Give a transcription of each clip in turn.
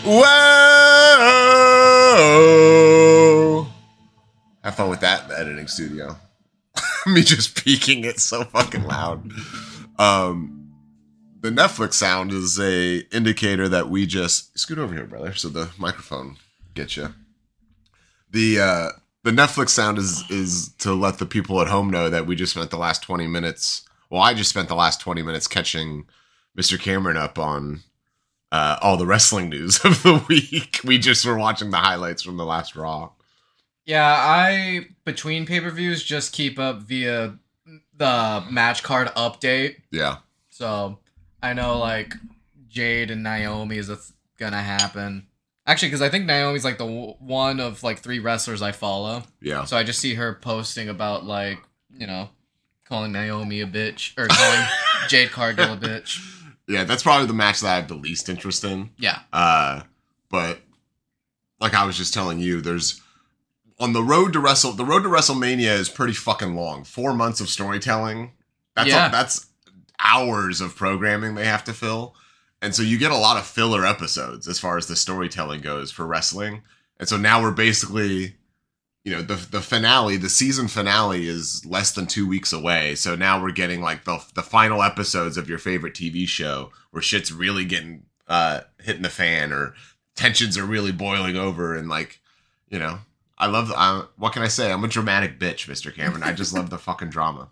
Whoa! Have fun with that in the editing studio. Me just peaking it so fucking loud. The Netflix sound is a indicator that we just scoot over here, brother, so the microphone gets you. The Netflix sound is to let the people at home know that we just spent the last 20 minutes. Well, I just spent the last 20 minutes catching Mr. Cameron up on all the wrestling news of the week. We just were watching the highlights from the last Raw. Yeah, I, between pay-per-views, just keep up via the match card update. Yeah. So, I know, like, Jade and Naomi is gonna happen. Actually, because I think Naomi's, like, the one of, like, 3 wrestlers I follow. Yeah. So I just see her posting about, like, you know, calling Naomi a bitch, or calling Jade Cargill a bitch. Yeah, that's probably the match that I have the least interest in. Yeah. But like I was just telling you, there's on the road to WrestleMania is pretty fucking long. 4 months of storytelling. That's hours of programming they have to fill. And so you get a lot of filler episodes as far as the storytelling goes for wrestling. And so now we're basically, you know, the finale, the season finale is less than 2 weeks away. So now we're getting like the final episodes of your favorite TV show where shit's really getting hitting the fan or tensions are really boiling over. And like, you know, what can I say? I'm a dramatic bitch, Mr. Cameron. I just love the fucking drama.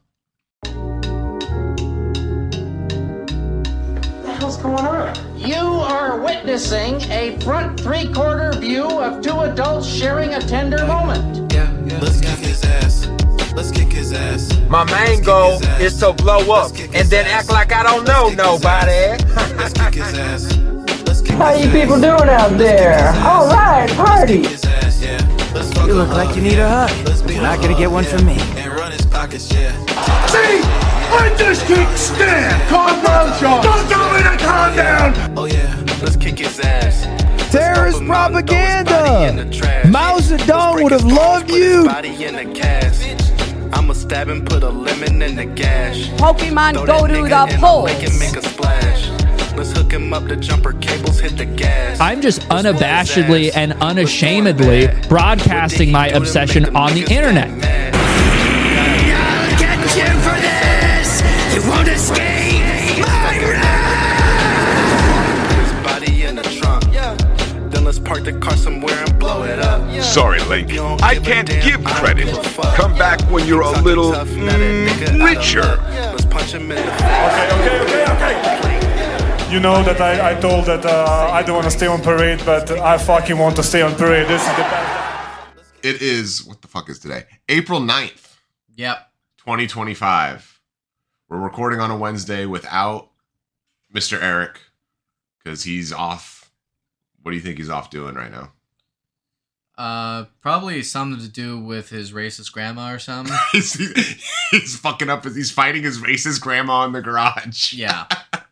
What's going on? You are witnessing a front three-quarter view of 2 adults sharing a tender moment. Yeah. Let's kick his ass. Let's kick his ass. My main goal is to blow up and then act like I don't know nobody. Let's kick his ass. How you people doing out there? All right, party. You look like you need a hug. You're not gonna get one from me. And run his pockets, yeah. See? I just can't stand. Calm down, Sean. Don't tell me to calm down. Oh yeah, let's kick his ass. Terrorist propaganda. Mao Zedong would have loved you. I'ma stab and put a lemon in the gash. Pokemon, go to the polls. Make a splash. Let's hook him up, the jumper cables hit the gas. I'm just unabashedly and unashamedly broadcasting my obsession on the internet. I'll get you for this. You won't escape my wrath. His body in the trunk. Then let's park the car somewhere and blow it up. Sorry, Link. I can't give credit. Come back when you're a little richer. Let's punch him in the face. Okay. You know that I told that I don't want to stay on parade, but I fucking want to stay on parade. This is the best. It is, what the fuck is today? April 9th. Yep. 2025. We're recording on a Wednesday without Mr. Eric because he's off. What do you think he's off doing right now? Probably something to do with his racist grandma or something. he's fucking up. He's fighting his racist grandma in the garage. Yeah.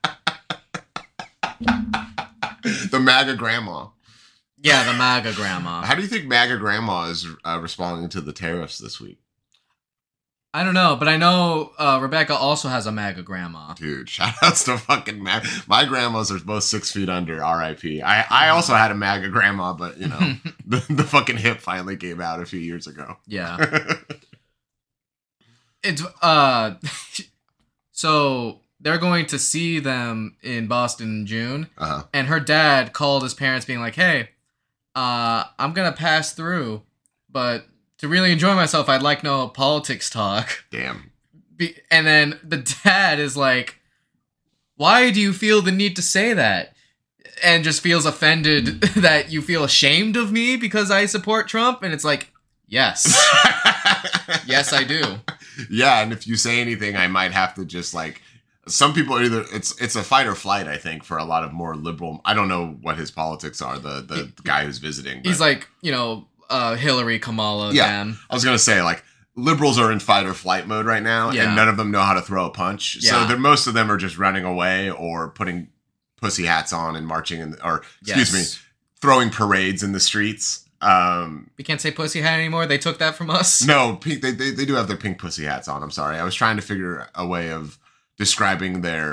The MAGA grandma. Yeah, the MAGA grandma. How do you think MAGA grandma is responding to the tariffs this week? I don't know, but I know Rebecca also has a MAGA grandma. Dude, shout outs to fucking MAGA. My grandmas are both 6 feet under, R.I.P. I also had a MAGA grandma, but, you know, the fucking hip finally came out a few years ago. Yeah. It's, so they're going to see them in Boston in June, and her dad called his parents being like, hey, I'm going to pass through, but to really enjoy myself, I'd like no politics talk. Damn. And then the dad is like, why do you feel the need to say that? And just feels offended that you feel ashamed of me because I support Trump. And it's like, yes. Yes, I do. Yeah, and if you say anything, I might have to just like... Some people either it's a fight or flight, I think, for a lot of more liberal... I don't know what his politics are, the guy who's visiting. But. He's like, you know... Hillary, Kamala, yeah. Dan. I was gonna say, like, liberals are in fight or flight mode right now, and none of them know how to throw a punch. Yeah. So most of them are just running away or putting pussy hats on and marching throwing parades in the streets. We can't say pussy hat anymore. They took that from us. No, they do have their pink pussy hats on. I'm sorry. I was trying to figure a way of describing their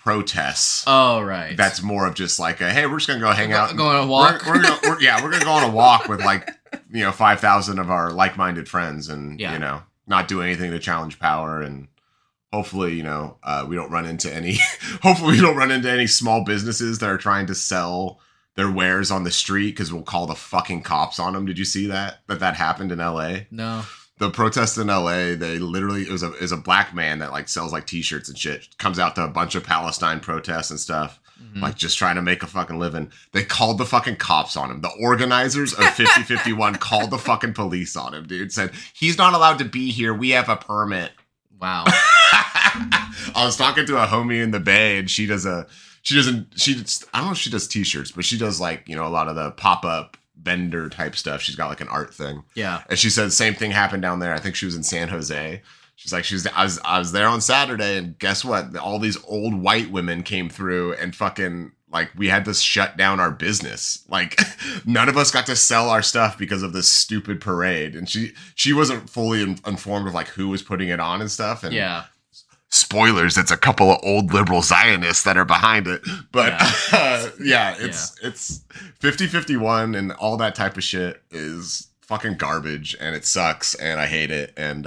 protests. Oh, right. That's more of just like hey, we're just gonna go hang out, go on a walk. We're gonna go on a walk with like 5,000 of our like-minded friends, and not do anything to challenge power, and hopefully we don't run into any. Hopefully we don't run into any small businesses that are trying to sell their wares on the street because we'll call the fucking cops on them. Did you see that happened in LA? No. The protest in LA, they literally, it was a black man that like sells like t-shirts and shit, comes out to a bunch of Palestine protests and stuff, like just trying to make a fucking living. They called the fucking cops on him. The organizers of 5051 called the fucking police on him, dude. Said, he's not allowed to be here. We have a permit. Wow. I was talking to a homie in the Bay, and I don't know if she does t-shirts, but she does like, a lot of the pop-up vendor type stuff. She's got like an art thing. Yeah. And she said the same thing happened down there. I think she was in San Jose. She's like, I was there on Saturday, and guess what? All these old white women came through and fucking like we had to shut down our business. Like none of us got to sell our stuff because of this stupid parade. And she wasn't fully informed of like who was putting it on and stuff. And yeah. Spoilers, it's a couple of old liberal Zionists that are behind it. But it's 5051 and all that type of shit is fucking garbage, and it sucks, and I hate it. And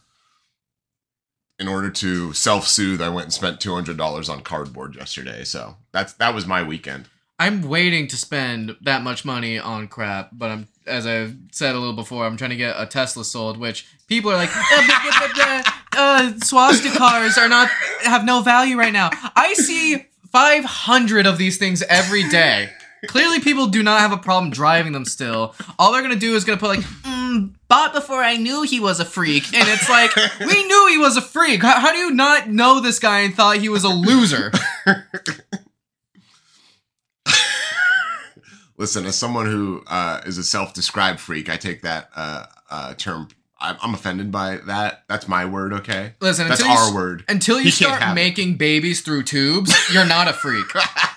in order to self-soothe, I went and spent $200 on cardboard yesterday. So that was my weekend. I'm waiting to spend that much money on crap, but as I've said a little before, I'm trying to get a Tesla sold, which people are like, swastikas have no value right now. I see 500 of these things every day. Clearly people do not have a problem driving them still. All they're gonna do is gonna put like, bought before I knew he was a freak. And it's like, we knew he was a freak. How do you not know this guy and thought he was a loser? Listen, as someone who is a self-described freak, I take that term. I'm offended by that. That's my word, okay? Listen, that's our word. Until you start making babies through tubes, you're not a freak.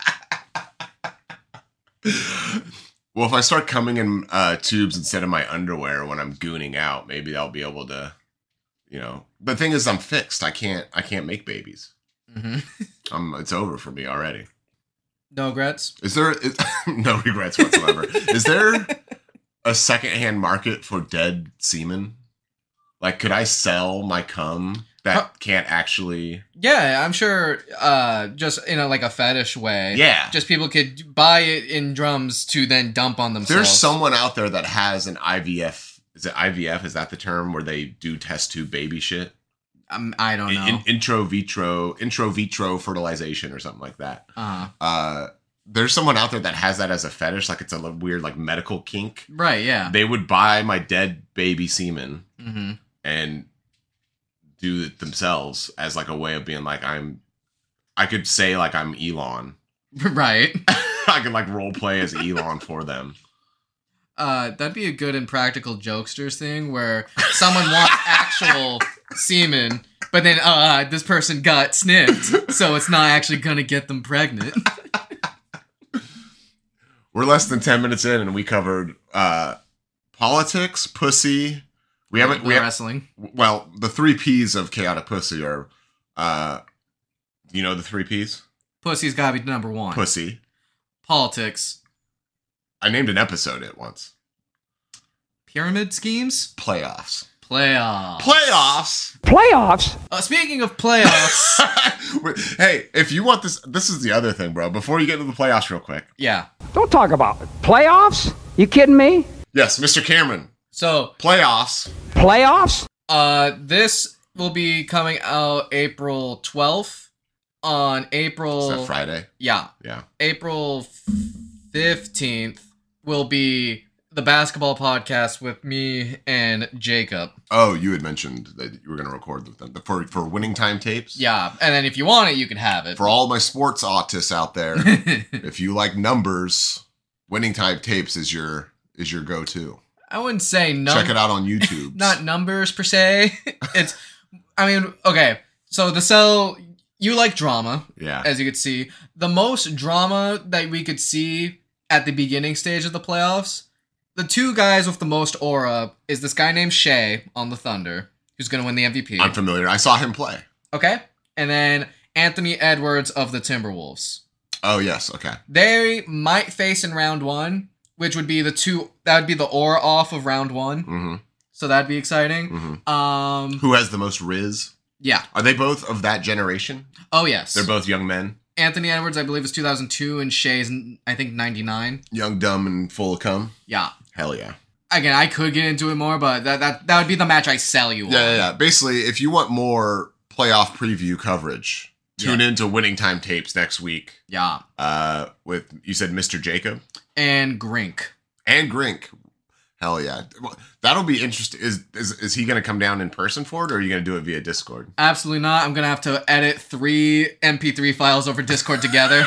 Well, if I start coming in tubes instead of my underwear when I'm gooning out, maybe I'll be able to, The thing is, I'm fixed. I can't make babies. Mm-hmm. It's over for me already. No regrets? No regrets whatsoever. Is there a secondhand market for dead semen? Like, could I sell my cum that can't actually... Yeah, I'm sure just in like a fetish way. Yeah. Just people could buy it in drums to then dump on themselves. There's someone out there that has an IVF. Is it IVF? Is that the term where they do test tube baby shit? I don't know. Intro vitro fertilization or something like that. Uh-huh. There's someone out there that has that as a fetish, like it's a weird like medical kink. Right, yeah. They would buy my dead baby semen mm-hmm. and do it themselves as like a way of being like I could say like I'm Elon. Right. I could like role play as Elon for them. That'd be a good and practical jokesters thing where someone wants actual semen, but then this person got snipped, so it's not actually gonna get them pregnant. We're less than 10 minutes in, and we covered politics, pussy. We haven't wrestling. Well, the 3 P's of chaotic pussy are, the 3 P's? Pussy's gotta be number 1. Pussy. Politics. I named an episode it once. Pyramid schemes? Playoffs. Speaking of playoffs. Hey, if you want this is the other thing, bro. Before you get into the playoffs real quick. Yeah. Don't talk about it. Playoffs? You kidding me? Yes, Mr. Cameron. So. Playoffs? This will be coming out April 12th. On April... Is that Friday? Yeah. Yeah. April 15th will be the basketball podcast with me and Jacob. Oh, you had mentioned that you were going to record with them for Winning Time tapes? Yeah, and then if you want it, you can have it. For all my sports autists out there, if you like numbers, Winning Time tapes is your go-to. I wouldn't say check it out on YouTube. Not numbers per se. Okay. So you like drama. Yeah. As you could see. The most drama that we could see at the beginning stage of the playoffs, the 2 guys with the most aura is this guy named Shea on the Thunder, who's going to win the MVP. I'm familiar. I saw him play. Okay. And then Anthony Edwards of the Timberwolves. Oh, yes. Okay. They might face in round 1, which would be that would be the or off of round 1. Mm-hmm. So that'd be exciting. Mm-hmm. Who has the most Riz? Yeah. Are they both of that generation? Oh, yes. They're both young men? Anthony Edwards, I believe, is 2002, and Shea's, I think, 99. Young, dumb, and full of cum? Yeah. Hell yeah. Again, I could get into it more, but that would be the match I sell you on. Yeah. Basically, if you want more playoff preview coverage, tune in to Winning Time Tapes next week. Yeah. With, you said Mr. Jacob? And Grink. Hell yeah. That'll be interesting. Is he going to come down in person for it, or are you going to do it via Discord? Absolutely not. I'm going to have to edit 3 MP3 files over Discord together.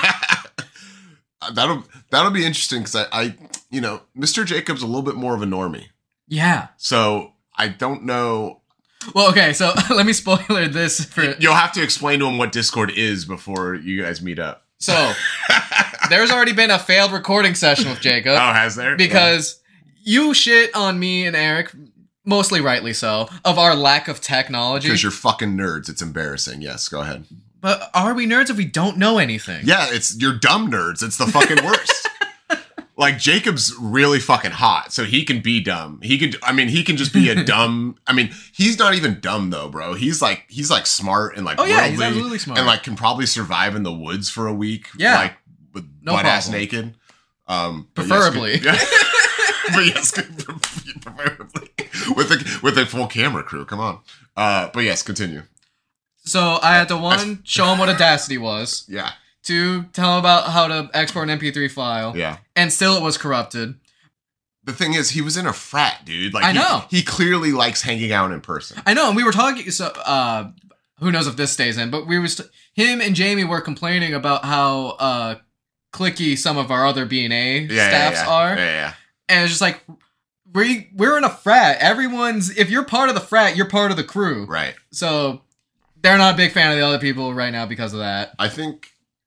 That'll be interesting because I Mr. Jacob's a little bit more of a normie. Yeah. So I don't know. Well, okay, so let me spoiler this for. You'll have to explain to him what Discord is before you guys meet up. So there's already been a failed recording session with Jacob. Oh, has there? Because you shit on me and Eric, mostly rightly so, of our lack of technology. Because you're fucking nerds. It's embarrassing. Yes, go ahead. But are we nerds if we don't know anything? Yeah, you're dumb nerds. It's the fucking worst. Like, Jacob's really fucking hot, so he can be dumb. He can just be a dumb. I mean, he's not even dumb though, bro. He's like smart and like worldly, he's absolutely smart, and like can probably survive in the woods for a week. Yeah, like with butt ass naked. Preferably. But yes, preferably with a full camera crew. Come on. But yes, continue. So I had to show him what Audacity was. Yeah. 2, tell him about how to export an MP3 file. Yeah. And still it was corrupted. The thing is, he was in a frat, dude. Like, I know. He clearly likes hanging out in person. I know, and we were talking, so, who knows if this stays in, but him and Jamie were complaining about how, cliquey some of our other B&A staffs are. Yeah. And it's just like, we're in a frat. If you're part of the frat, you're part of the crew. Right. So, they're not a big fan of the other people right now because of that. I think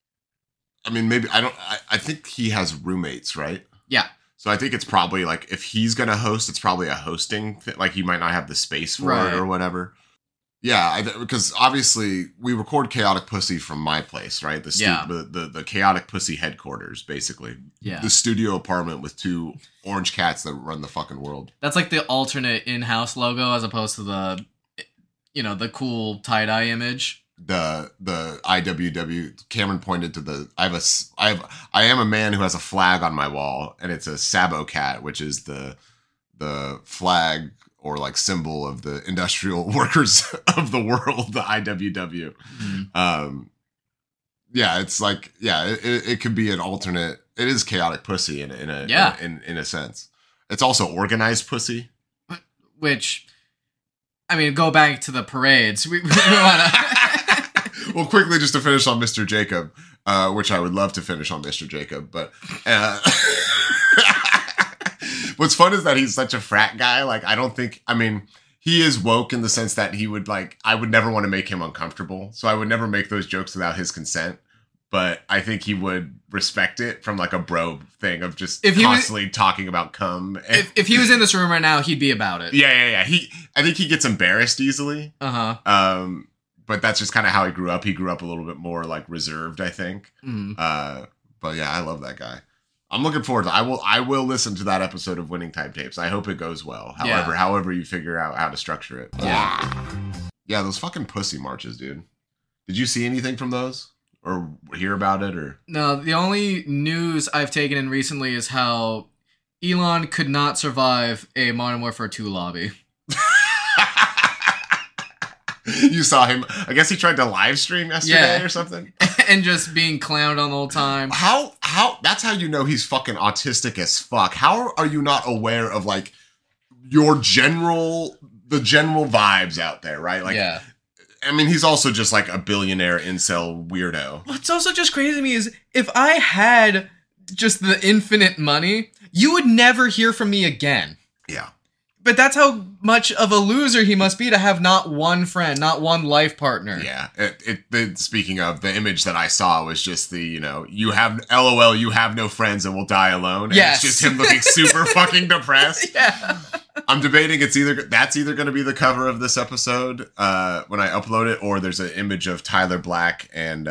he has roommates, right? Yeah. So I think it's probably like, if he's going to host, it's probably a hosting thing. Like, he might not have the space for it or whatever. Yeah, because obviously we record Chaotic Pussy from my place, right? The Chaotic Pussy headquarters, basically. Yeah. The studio apartment with 2 orange cats that run the fucking world. That's like the alternate in-house logo as opposed to the cool tie-dye image. The IWW. Cameron pointed to I am a man who has a flag on my wall, and it's a Sabo cat, which is the flag or like symbol of the industrial workers of the world, the IWW. Mm-hmm. It's like, it could be an alternate. It is Chaotic Pussy in a sense. It's also Organized Pussy, which, I mean, go back to the parades. We want to. Well, quickly, just to finish on Mr. Jacob, which I would love to finish on Mr. Jacob, but what's fun is that he's such a frat guy. Like, he is woke in the sense that he would I would never want to make him uncomfortable, so I would never make those jokes without his consent. But I think he would respect it from like a bro thing of just constantly talking about cum. If he was in this room right now, he'd be about it. Yeah. I think he gets embarrassed easily. But that's just kind of how he grew up. He grew up a little bit more like reserved, I think. Mm. But yeah, I love that guy. I'm looking forward to I will listen to that episode of Winning Time Tapes. I hope it goes well. However you figure out how to structure it. Yeah, those fucking pussy marches, dude. Did you see anything from those or hear about it or? No, the only news I've taken in recently is how Elon could not survive a Modern Warfare 2 lobby. You saw him. I guess he tried to live stream yesterday or something. And just being clowned on the whole time. How that's how you know he's fucking autistic as fuck. How are you not aware of like the general vibes out there, right? Like, yeah. I mean, he's also just like a billionaire incel weirdo. What's also just crazy to me is if I had just the infinite money, you would never hear from me again. Yeah. But that's how much of a loser he must be to have not one friend, not one life partner. Yeah. Speaking of, the image that I saw was just you have LOL, you have no friends and will die alone. And yes. It's just him looking super fucking depressed. Yeah. I'm debating that's either going to be the cover of this episode when I upload it, or there's an image of Tyler Black and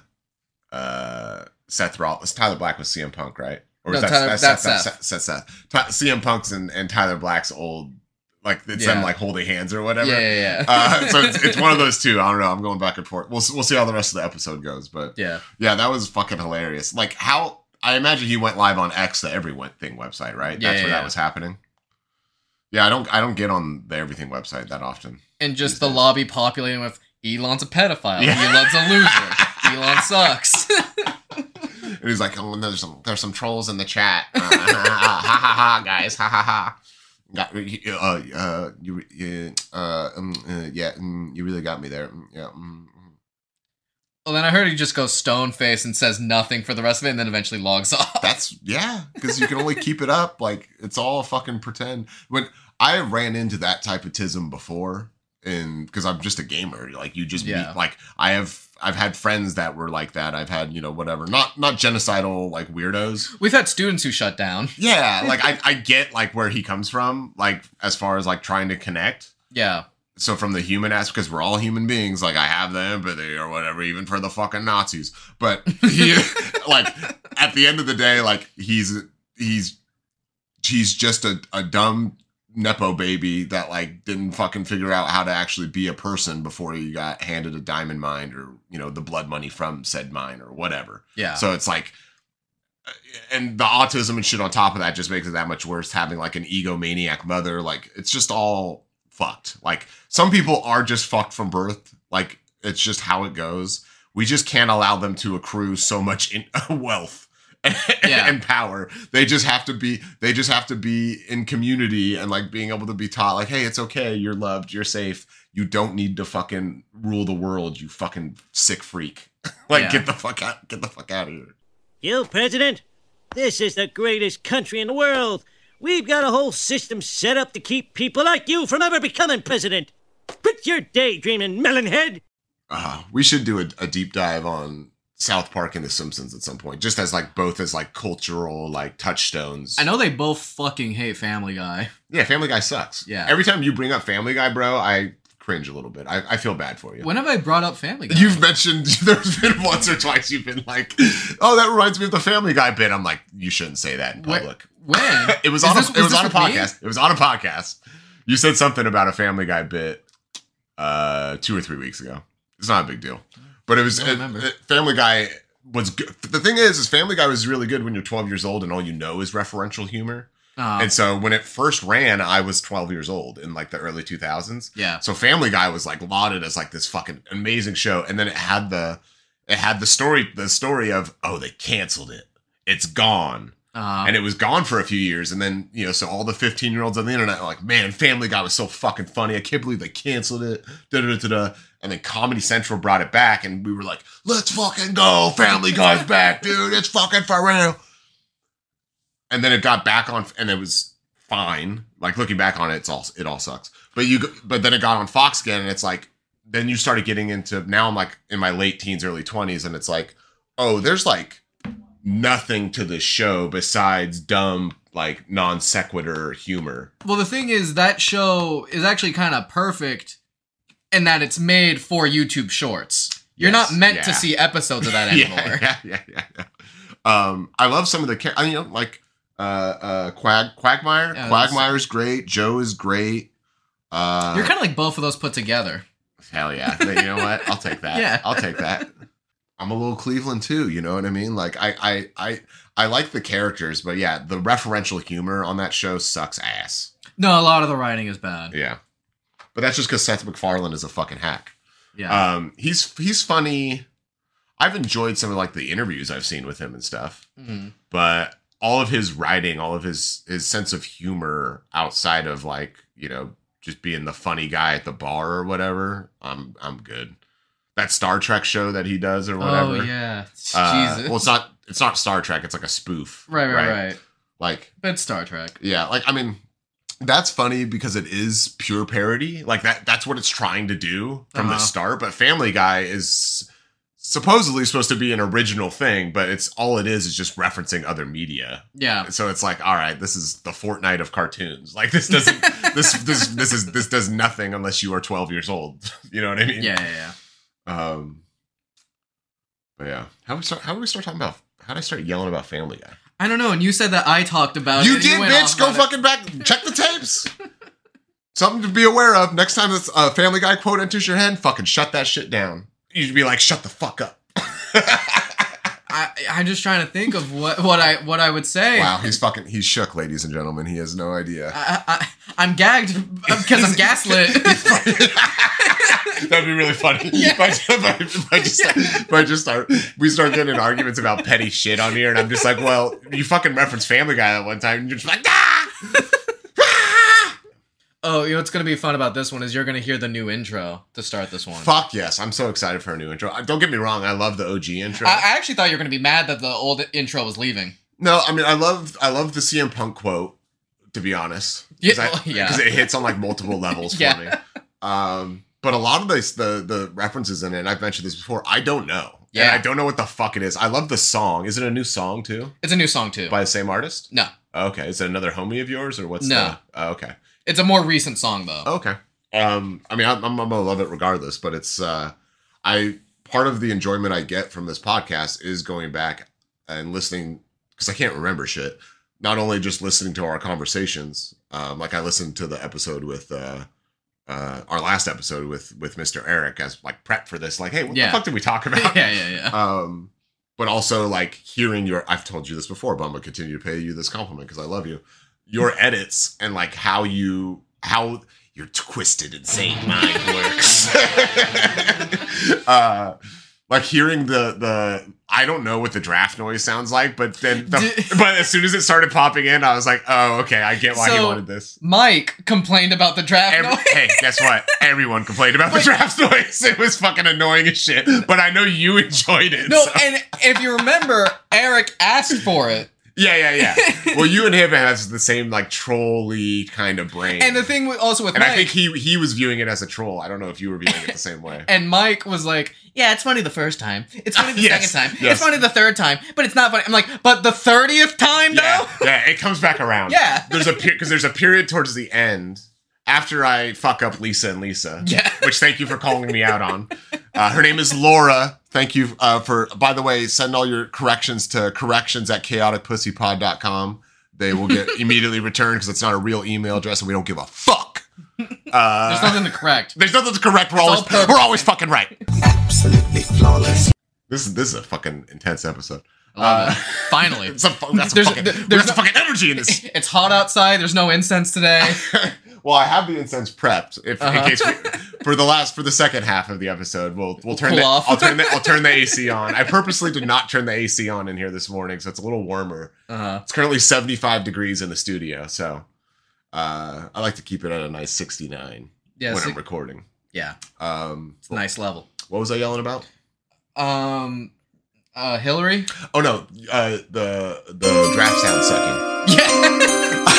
Seth Rollins. Tyler Black was CM Punk, right? Or no, that's Seth. Seth. CM Punk's and Tyler Black's old, like it's them like holding hands or whatever. Yeah. So it's one of those two. I don't know. I'm going back and forth. We'll see how the rest of the episode goes, but yeah, that was fucking hilarious. Like how I imagine he went live on X, the Everything website, right? That's where that was happening. Yeah, I don't get on the Everything website that often. And just the lobby populating with Elon's a pedophile. Yeah. Elon's a loser. Elon sucks. And he's like, oh, there's some trolls in the chat. Ha ha ha, guys. Ha ha ha. You really got me there. Yeah. Well, then I heard he just goes stone face and says nothing for the rest of it, and then eventually logs off. Because you can only keep it up. Like it's all fucking pretend. When I ran into that type of tism before, and because I'm just a gamer, like you just meet, like I've had friends that were like that. I've had, whatever, not genocidal, like weirdos. We've had students who shut down. Yeah. Like I get like where he comes from, like as far as like trying to connect. Yeah. So from the human aspect, because we're all human beings, like I have the empathy or whatever, even for the fucking Nazis. But he, like at the end of the day, like he's just a dumb Nepo baby that like didn't fucking figure out how to actually be a person before he got handed a diamond mine or the blood money from said mine or whatever. Yeah. So it's like, and the autism and shit on top of that just makes it that much worse. Having like an egomaniac mother, like it's just all fucked. Like some people are just fucked from birth. Like it's just how it goes. We just can't allow them to accrue so much wealth. And power. They just have to be in community and like being able to be taught like, hey, it's okay, you're loved, you're safe, you don't need to fucking rule the world, you fucking sick freak. Get the fuck out of here. You president, this is the greatest country in the world. We've got a whole system set up to keep people like you from ever becoming president. Quit your daydreaming, melonhead. We should do a deep dive on South Park and The Simpsons at some point, just as like both as like cultural like touchstones. I know they both fucking hate Family Guy. Yeah, Family Guy sucks. Yeah. Every time you bring up Family Guy, bro, I cringe a little bit. I feel bad for you. When have I brought up Family Guy? You've mentioned there's been once or twice you've been like, oh, that reminds me of the Family Guy bit. I'm like, you shouldn't say that in public. When? It was on a podcast. It was on a podcast. You said something about a Family Guy bit 2 or 3 weeks ago. It's not a big deal. But it was Family Guy was good. The thing is Family Guy was really good when you're 12 years old and all you know is referential humor. And so when it first ran, I was 12 years old in like the early 2000s. Yeah. So Family Guy was like lauded as like this fucking amazing show. And then it had the story of, oh, they canceled it. It's gone. And it was gone for a few years. And then, so all the 15-year-olds on the internet are like, man, Family Guy was so fucking funny. I can't believe they canceled it. Da-da-da-da-da. And then Comedy Central brought it back. And we were like, let's fucking go. Family Guy's back, dude. It's fucking for real. And then it got back on, and it was fine. Like looking back on it, it all sucks. But then it got on Fox again. And it's like, then you started getting into, now I'm like in my late teens, early 20s. And it's like, oh, there's like nothing to the show besides dumb, like non sequitur humor. Well, the thing is, that show is actually kind of perfect in that it's made for YouTube Shorts. You're not meant to see episodes of that anymore. Yeah. I love some of the, like Quagmire. Yeah, Quagmire's great. Joe is great. You're kind of like both of those put together. Hell yeah. You know what? I'll take that. Yeah. I'll take that. I'm a little Cleveland too, you know what I mean? Like I like the characters, but yeah, the referential humor on that show sucks ass. No, a lot of the writing is bad. Yeah. But that's just because Seth MacFarlane is a fucking hack. Yeah. He's funny. I've enjoyed some of like the interviews I've seen with him and stuff. Mm-hmm. But all of his writing, all of his sense of humor outside of like, just being the funny guy at the bar or whatever, I'm good. That Star Trek show that he does or whatever. Oh yeah. Jesus. Well, it's not Star Trek, it's like a spoof. Right. Like, but it's Star Trek. Yeah, like I mean, that's funny because it is pure parody. Like that's what it's trying to do from the start, but Family Guy is supposedly supposed to be an original thing, but it's all it is just referencing other media. Yeah. So it's like, all right, this is the Fortnite of cartoons. Like this doesn't this does nothing unless you are 12 years old. You know what I mean? Yeah. But yeah, how do we start talking about? How did I start yelling about Family Guy? I don't know. And you said that I talked about it. You did, bitch. Go fucking back. Check the tapes. Something to be aware of. Next time this Family Guy quote enters your head, fucking shut that shit down. You should be like, shut the fuck up. I'm just trying to think of what I would say. Wow, he's shook, ladies and gentlemen. He has no idea. I'm gagged because I'm gaslit. That'd be really funny. Yeah. We start getting in arguments about petty shit on here, and I'm just like, well, you fucking referenced Family Guy that one time, and you're just like, ah! Oh, you know what's going to be fun about this one is you're going to hear the new intro to start this one. Fuck yes. I'm so excited for a new intro. Don't get me wrong. I love the OG intro. I actually thought you were going to be mad that the old intro was leaving. No, I mean, I love the CM Punk quote, to be honest. Because it hits on like multiple levels for me. But a lot of the references in it, and I've mentioned this before, I don't know. Yeah. And I don't know what the fuck it is. I love the song. Is it a new song too? It's a new song too. By the same artist? No. Okay. Is it another homie of yours or what's No. Okay. It's a more recent song, though. Okay. I mean, I'm gonna love it regardless, but it's part of the enjoyment I get from this podcast is going back and listening because I can't remember shit. Not only just listening to our conversations, like I listened to the episode with our last episode with Mr. Eric as like prep for this. Like, hey, what the fuck did we talk about? Yeah. But also like hearing I've told you this before, but I'm gonna continue to pay you this compliment because I love you. Your edits and like how your twisted, insane mind works. Like hearing the I don't know what the draft noise sounds like, but then but as soon as it started popping in, I was like, oh, okay, I get why he wanted this. Mike complained about the draft noise. Hey, guess what? Everyone complained about the draft noise. It was fucking annoying as shit. But I know you enjoyed it. No, so. And if you remember, Eric asked for it. Yeah. Well, you and him has the same like troll-y kind of brain. And the thing also with Mike, I think he was viewing it as a troll. I don't know if you were viewing it the same way. And Mike was like, "Yeah, it's funny the first time. It's funny the second time. Yes. It's funny the third time, but it's not funny." I'm like, "But the 30th time, though?" Yeah, it comes back around. Yeah, there's a period towards the end after I fuck up Lisa and Lisa. Yeah, which thank you for calling me out on. Her name is Laura. Thank you for, by the way, send all your corrections to corrections@chaoticpussypod.com. They will get immediately returned because it's not a real email address and we don't give a fuck. There's nothing to correct. There's nothing to correct. We're always fucking right. Absolutely flawless. This is a fucking intense episode. I love it. Finally. There's fucking energy in this. It's hot outside. There's no incense today. Well, I have the incense prepped in case for the second half of the episode. We'll turn I'll turn the AC on. I purposely did not turn the AC on in here this morning, so it's a little warmer. It's currently 75 degrees in the studio, so I like to keep it at a nice 69 when I'm recording. Yeah, it's a nice level. What was I yelling about? Hillary. Oh no, the draft sound sucking. Yeah.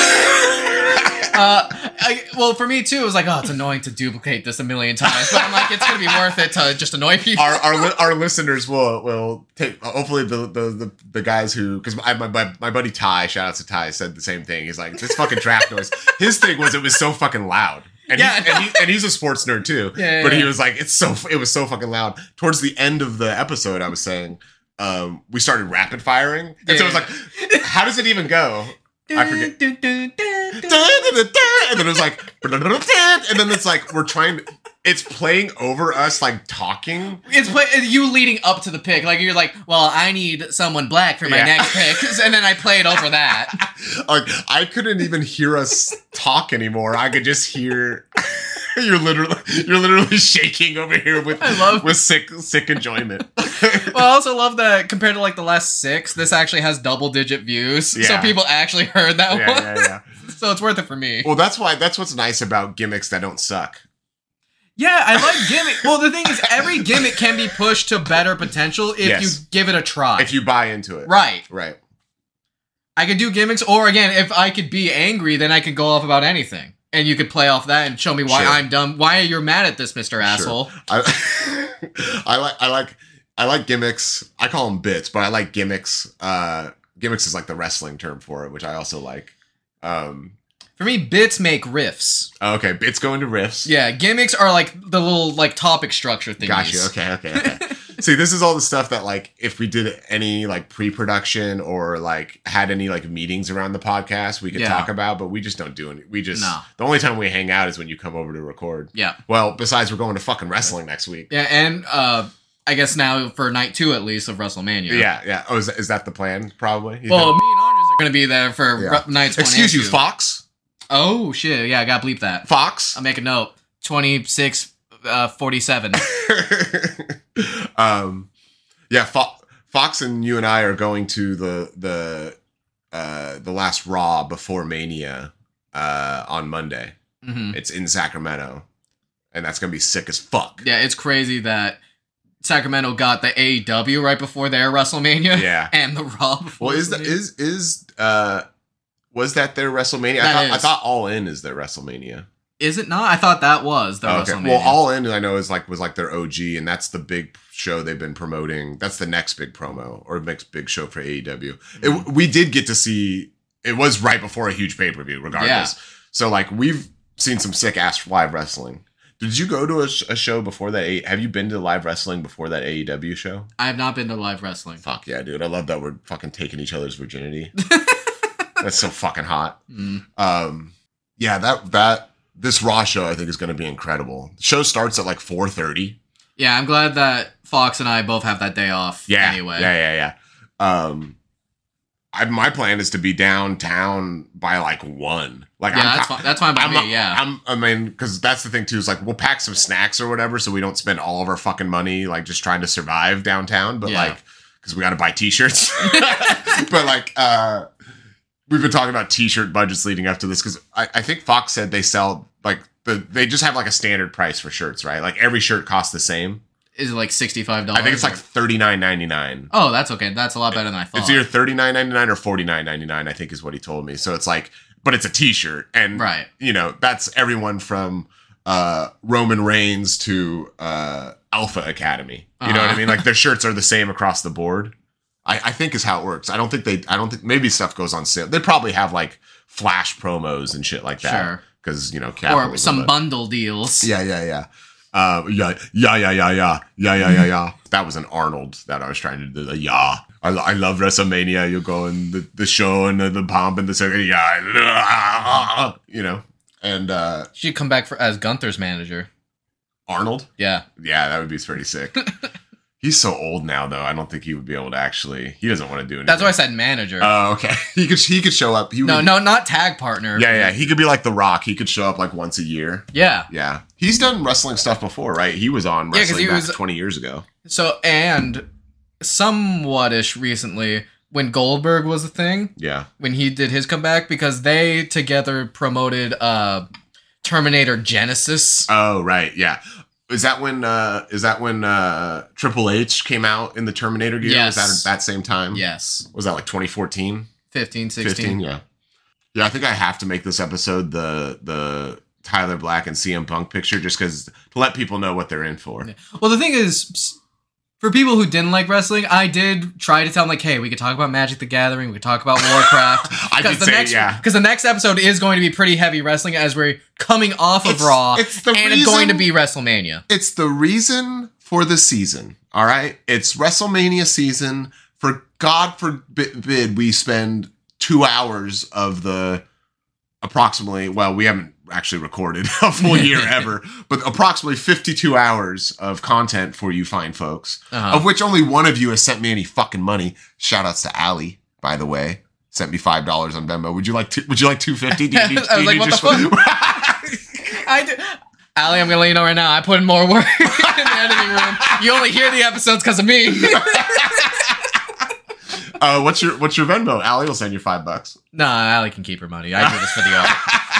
Well, for me too, it was like, oh, it's annoying to duplicate this a million times, but I'm like, it's gonna be worth it to just annoy people. Our listeners will take. Hopefully, the guys who, because my buddy Ty, shout out to Ty, said the same thing. He's like, this fucking draft noise. His thing was it was so fucking loud. And he's a sports nerd too. But he was like, it was so fucking loud. Towards the end of the episode, I was saying, we started rapid firing, and so it was like, how does it even go? I forget. And then it was like, and then it's like it's playing over us like talking. It's you leading up to the pick. Like you're like, well, I need someone black for my next pick, and then I play it over that. Like I couldn't even hear us talk anymore. I could just hear you're literally shaking over here with sick enjoyment. Well, I also love that compared to like the last 6, this actually has double-digit views. Yeah. So people actually heard that one. Yeah. So it's worth it for me. Well, that's what's nice about gimmicks that don't suck. Yeah, I like gimmick. Well, the thing is, every gimmick can be pushed to better potential if you give it a try. If you buy into it. Right. I could do gimmicks, or again, if I could be angry, then I could go off about anything. And you could play off that and show me why I'm dumb. Why you're mad at this, Mr. Asshole. I like I like gimmicks. I call them bits, but I like gimmicks. Gimmicks is like the wrestling term for it, which I also like. For me, bits make riffs. Okay, bits go into riffs. Yeah, gimmicks are like the little like topic structure things. Gotcha. Okay. See, this is all the stuff that like if we did any like pre-production or like had any like meetings around the podcast, we could talk about, but we just don't do any. The only time we hang out is when you come over to record. Yeah. Well, besides we're going to fucking wrestling next week. Yeah, and I guess now for night 2 at least of WrestleMania. Yeah. Oh, is that the plan? Probably. Me and Andres are going to be there for nights 1 and 2. Excuse you, Fox. Oh shit! Yeah, I gotta bleep that. Fox. I'll make a note. 26:47. Fox and you and I are going to the last Raw before Mania on Monday. Mm-hmm. It's in Sacramento, and that's gonna be sick as fuck. Yeah, it's crazy that Sacramento got the AEW right before their WrestleMania. Yeah, and the Raw. Before was that their WrestleMania? I thought All In is their WrestleMania. Is it not? I thought that was their WrestleMania. Well, All In I know was like their OG, and that's the big show they've been promoting. That's the next big promo or next big show for AEW. We did get to see. It was right before a huge pay-per-view, regardless. Yeah. So like we've seen some sick ass live wrestling. Did you go to a show before that? Have you been to live wrestling before that AEW show? I have not been to live wrestling. Fuck yeah, dude! I love that we're fucking taking each other's virginity. That's so fucking hot. This Raw show I think is going to be incredible. The show starts at like 4:30. Yeah, I'm glad that Fox and I both have that day off. Yeah, anyway. Yeah. My plan is to be downtown by like 1. Like, that's fine by me. Yeah, because that's the thing too. Is like we'll pack some snacks or whatever, so we don't spend all of our fucking money like just trying to survive downtown. But like, because we got to buy T-shirts. But like, we've been talking about T-shirt budgets leading up to this because I think Fox said they sell like they just have like a standard price for shirts, right? Like every shirt costs the same. Is it like $65? I think it's like $39.99. Oh, that's okay. That's a lot better than I thought. It's either $39.99 or $49.99. I think is what he told me. So it's like, but it's a T-shirt, and you know that's everyone from Roman Reigns to Alpha Academy. You know what I mean? Like their shirts are the same across the board. I think is how it works. I don't think maybe stuff goes on sale. They probably have like flash promos and shit like that. Sure. Because, you know, or some bundle deals. Yeah. Yeah. That was an Arnold that I was trying to do. Yeah. I love WrestleMania. You go in the show and the pomp and the second. Yeah. You know. And she'd come back as Gunther's manager. Arnold? Yeah. Yeah, that would be pretty sick. He's so old now, though. I don't think he would be able to actually. He doesn't want to do anything. That's why I said manager. Oh, okay. He could show up. No, not tag partner. Yeah. He could be like The Rock. He could show up like once a year. Yeah. He's done wrestling stuff before, right? He was on wrestling back 20 years ago. So, and somewhat-ish recently, when Goldberg was a thing. Yeah. When he did his comeback, because they together promoted Terminator Genesis. Oh, right. Yeah. Is that when Triple H came out in the Terminator gear? Yes. Was that at that same time? Yes. Was that like 2014? 15, 16. Yeah. Yeah, I think I have to make this episode the Tyler Black and CM Punk picture just because to let people know what they're in for. Yeah. Well, the thing is, for people who didn't like wrestling, I did try to tell them, like, hey, we could talk about Magic the Gathering, we could talk about Warcraft. Because the next episode is going to be pretty heavy wrestling as we're coming off of Raw, it's going to be WrestleMania. It's the reason for the season, all right? It's WrestleMania season. For God forbid we spend 2 hours of the approximately, well, we haven't actually recorded a full year ever, but approximately 52 hours of content for you fine folks, of which only one of you has sent me any fucking money. Shout outs to Allie, by the way. Sent me $5 on Venmo. Would you like $250? I was like, what the fuck? I did. Allie, I'm gonna let you know right now. I put in more work in the editing room. You only hear the episodes because of me. What's your Venmo? Allie will send you $5. Nah, Allie can keep her money. I do this for the art.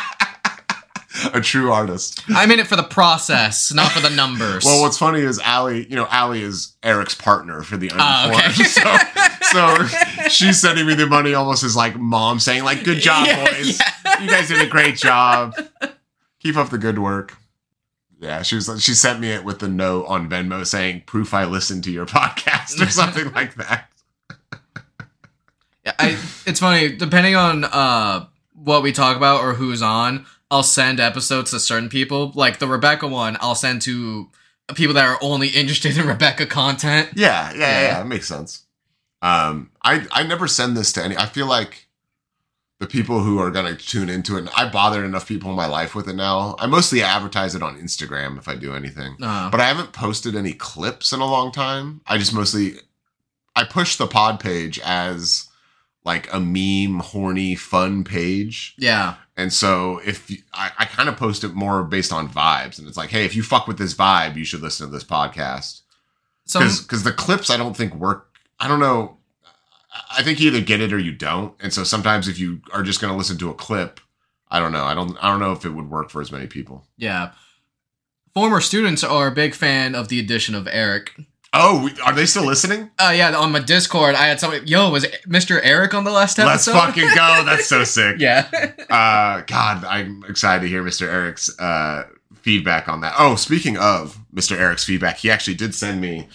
A true artist. I'm in it for the process, not for the numbers. Well, what's funny is Allie is Eric's partner for the uninformed. Okay. So she's sending me the money almost as like mom saying like, good job, boys. Yeah. You guys did a great job. Keep up the good work. Yeah, she sent me it with the note on Venmo saying proof I listened to your podcast or something like that. Yeah, it's funny, depending on what we talk about or who's on, I'll send episodes to certain people. Like the Rebecca one, I'll send to people that are only interested in Rebecca content. Yeah, it makes sense. I never send this to any. I feel like the people who are gonna tune into it, and I bothered enough people in my life with it now. I mostly advertise it on Instagram if I do anything, but I haven't posted any clips in a long time. I push the pod page as like a meme, horny, fun page. Yeah. And so I kind of post it more based on vibes, and it's like, hey, if you fuck with this vibe, you should listen to this podcast. Because the clips I don't think work. I don't know. I think you either get it or you don't. And so sometimes if you are just going to listen to a clip, I don't know. I don't know if it would work for as many people. Yeah. Former students are a big fan of the addition of Eric. Oh, are they still listening? Yeah, on my Discord, I had somebody, was Mr. Eric on the last episode? Let's fucking go. That's so sick. Yeah. God, I'm excited to hear Mr. Eric's feedback on that. Oh, speaking of Mr. Eric's feedback, he actually did send me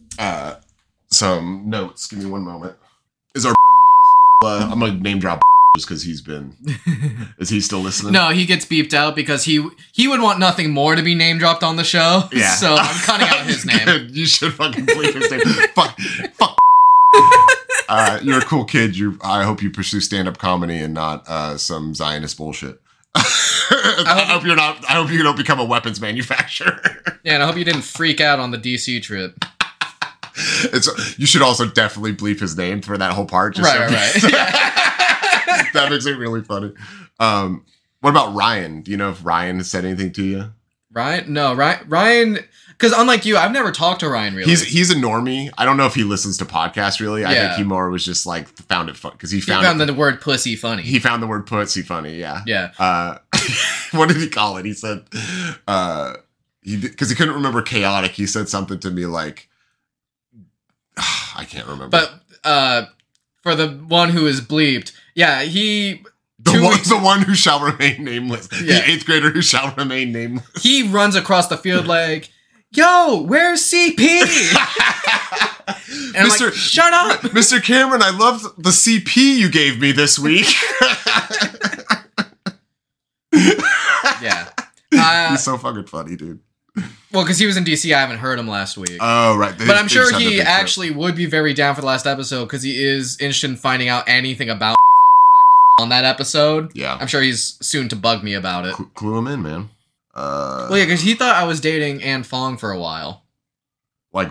some notes. Give me one moment. Is our still, I'm going to name drop just because is he still listening? No, he gets beeped out because he would want nothing more to be name dropped on the show. Yeah. So I'm cutting out his name. You should fucking bleep his name. Fuck. You're a cool kid. I hope you pursue stand-up comedy and not some Zionist bullshit. I hope you don't become a weapons manufacturer. Yeah, and I hope you didn't freak out on the DC trip. You should also definitely bleep his name for that whole part. Right. That makes it really funny. What about Ryan? Do you know if Ryan has said anything to you? Ryan? No, Ryan. Because unlike you, I've never talked to Ryan really. He's a normie. I don't know if he listens to podcasts really. I think he more was just like found it fun because he found the word pussy funny. He found the word pussy funny. Yeah. Yeah. What did he call it? He said because he couldn't remember chaotic. He said something to me like I can't remember. But for the one who is bleeped, yeah, the one who shall remain nameless. Yeah. The 8th grader who shall remain nameless. He runs across the field like, yo, where's CP? And I'm like, shut up. Mr. Cameron, I loved the CP you gave me this week. Yeah. He's so fucking funny, dude. Well, because he was in DC, I haven't heard him last week. Oh, right. But I'm sure he actually would be very down for the last episode because he is interested in finding out anything about me on that episode. Yeah. I'm sure he's soon to bug me about it. Clue him in, man. Well, yeah, because he thought I was dating Anne Fong for a while. Like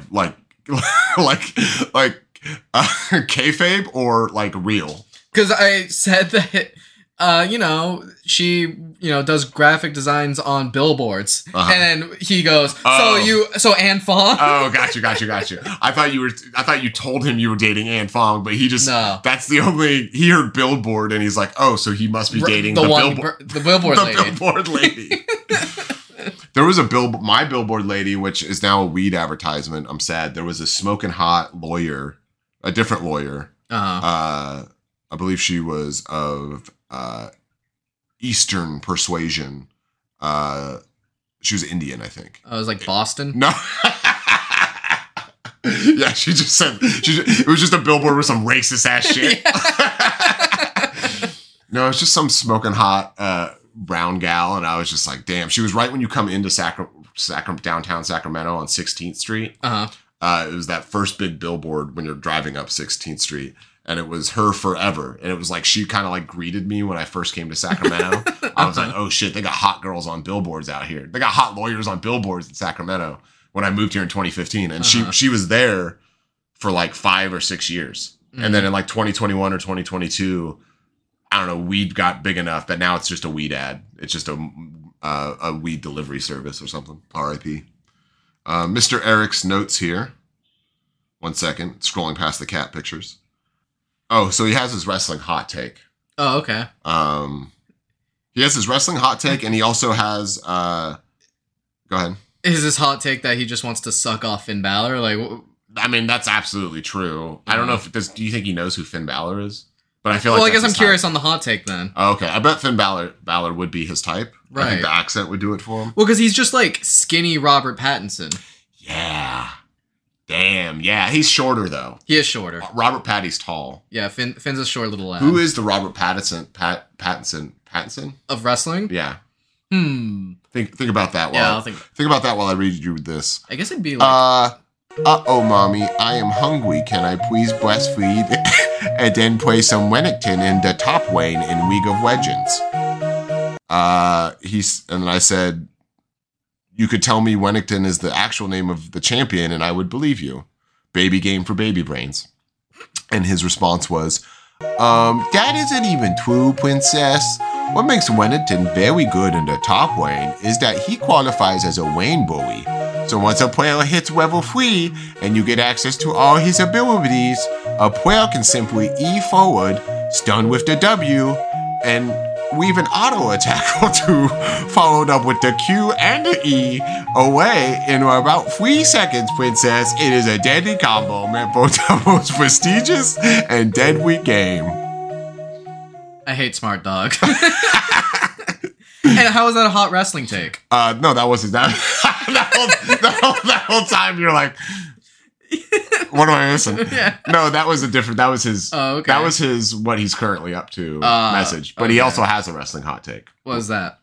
kayfabe or like real? Because I said that, she, does graphic designs on billboards. Uh-huh. And he goes, so Anne Fong? Oh, got you. I thought you told him you were dating Anne Fong, but he just, that's the only, he heard billboard and he's like, oh, so he must be dating the billboard lady. Billboard lady. There was my billboard lady, which is now a weed advertisement. I'm sad. There was a smoking hot lawyer, a different lawyer. Uh-huh. I believe she was of Eastern persuasion. She was Indian, I think. Oh, it was like Boston? No. Yeah, she just said it was just a billboard with some racist ass shit. No, it's just some smoking hot brown gal, and I was just like, damn. She was right when you come into downtown Sacramento on 16th Street. Uh-huh. It was that first big billboard when you're driving up 16th Street. And it was her forever. And it was like, she kind of like greeted me when I first came to Sacramento. I was like, oh shit, they got hot girls on billboards out here. They got hot lawyers on billboards in Sacramento when I moved here in 2015. And she was there for like 5 or 6 years. Mm-hmm. And then in like 2021 or 2022, I don't know, weed got big enough that now it's just a weed ad. It's just a weed delivery service or something. R.I.P. Mr. Eric's notes here. 1 second, scrolling past the cat pictures. Oh, so he has his wrestling hot take. Oh, okay. He has his wrestling hot take, and he also has. Go ahead. Is this hot take that he just wants to suck off Finn Balor? Like, I mean, that's absolutely true. I don't know if do you think he knows who Finn Balor is? But I feel like I guess I'm curious on the hot take then. Oh, okay. I bet Finn Balor would be his type. Right. I think the accent would do it for him. Well, because he's just like skinny Robert Pattinson. Yeah. Damn. Yeah. He's shorter though. He is shorter. Robert Patty's tall. Yeah. Finn's a short little lad. Who is the Robert Pattinson? Pattinson of wrestling? Yeah. Think about that. Think about that while I read you this. I guess it'd be like. Uh-oh, mommy, I am hungry. Can I please breastfeed and then play some Wennington in the top lane in League of Legends? And I said, you could tell me Wennington is the actual name of the champion and I would believe you. Baby game for baby brains. And his response was, that isn't even true, princess. What makes Wennington very good in the top lane is that he qualifies as a lane bully. So once a player hits level 3 and you get access to all his abilities, a player can simply E forward, stun with the W, and weave an auto attack or two, followed up with the Q and the E away in about 3 seconds, princess. It is a deadly combo meant for the most prestigious and deadly game. I hate Smart Dog. And how is that a hot wrestling take? No, that wasn't that. that whole time you're like, what am I missing? Yeah. No, that was a different. That was his. Oh, okay. That was his what he's currently up to message. But he also has a wrestling hot take. What was that?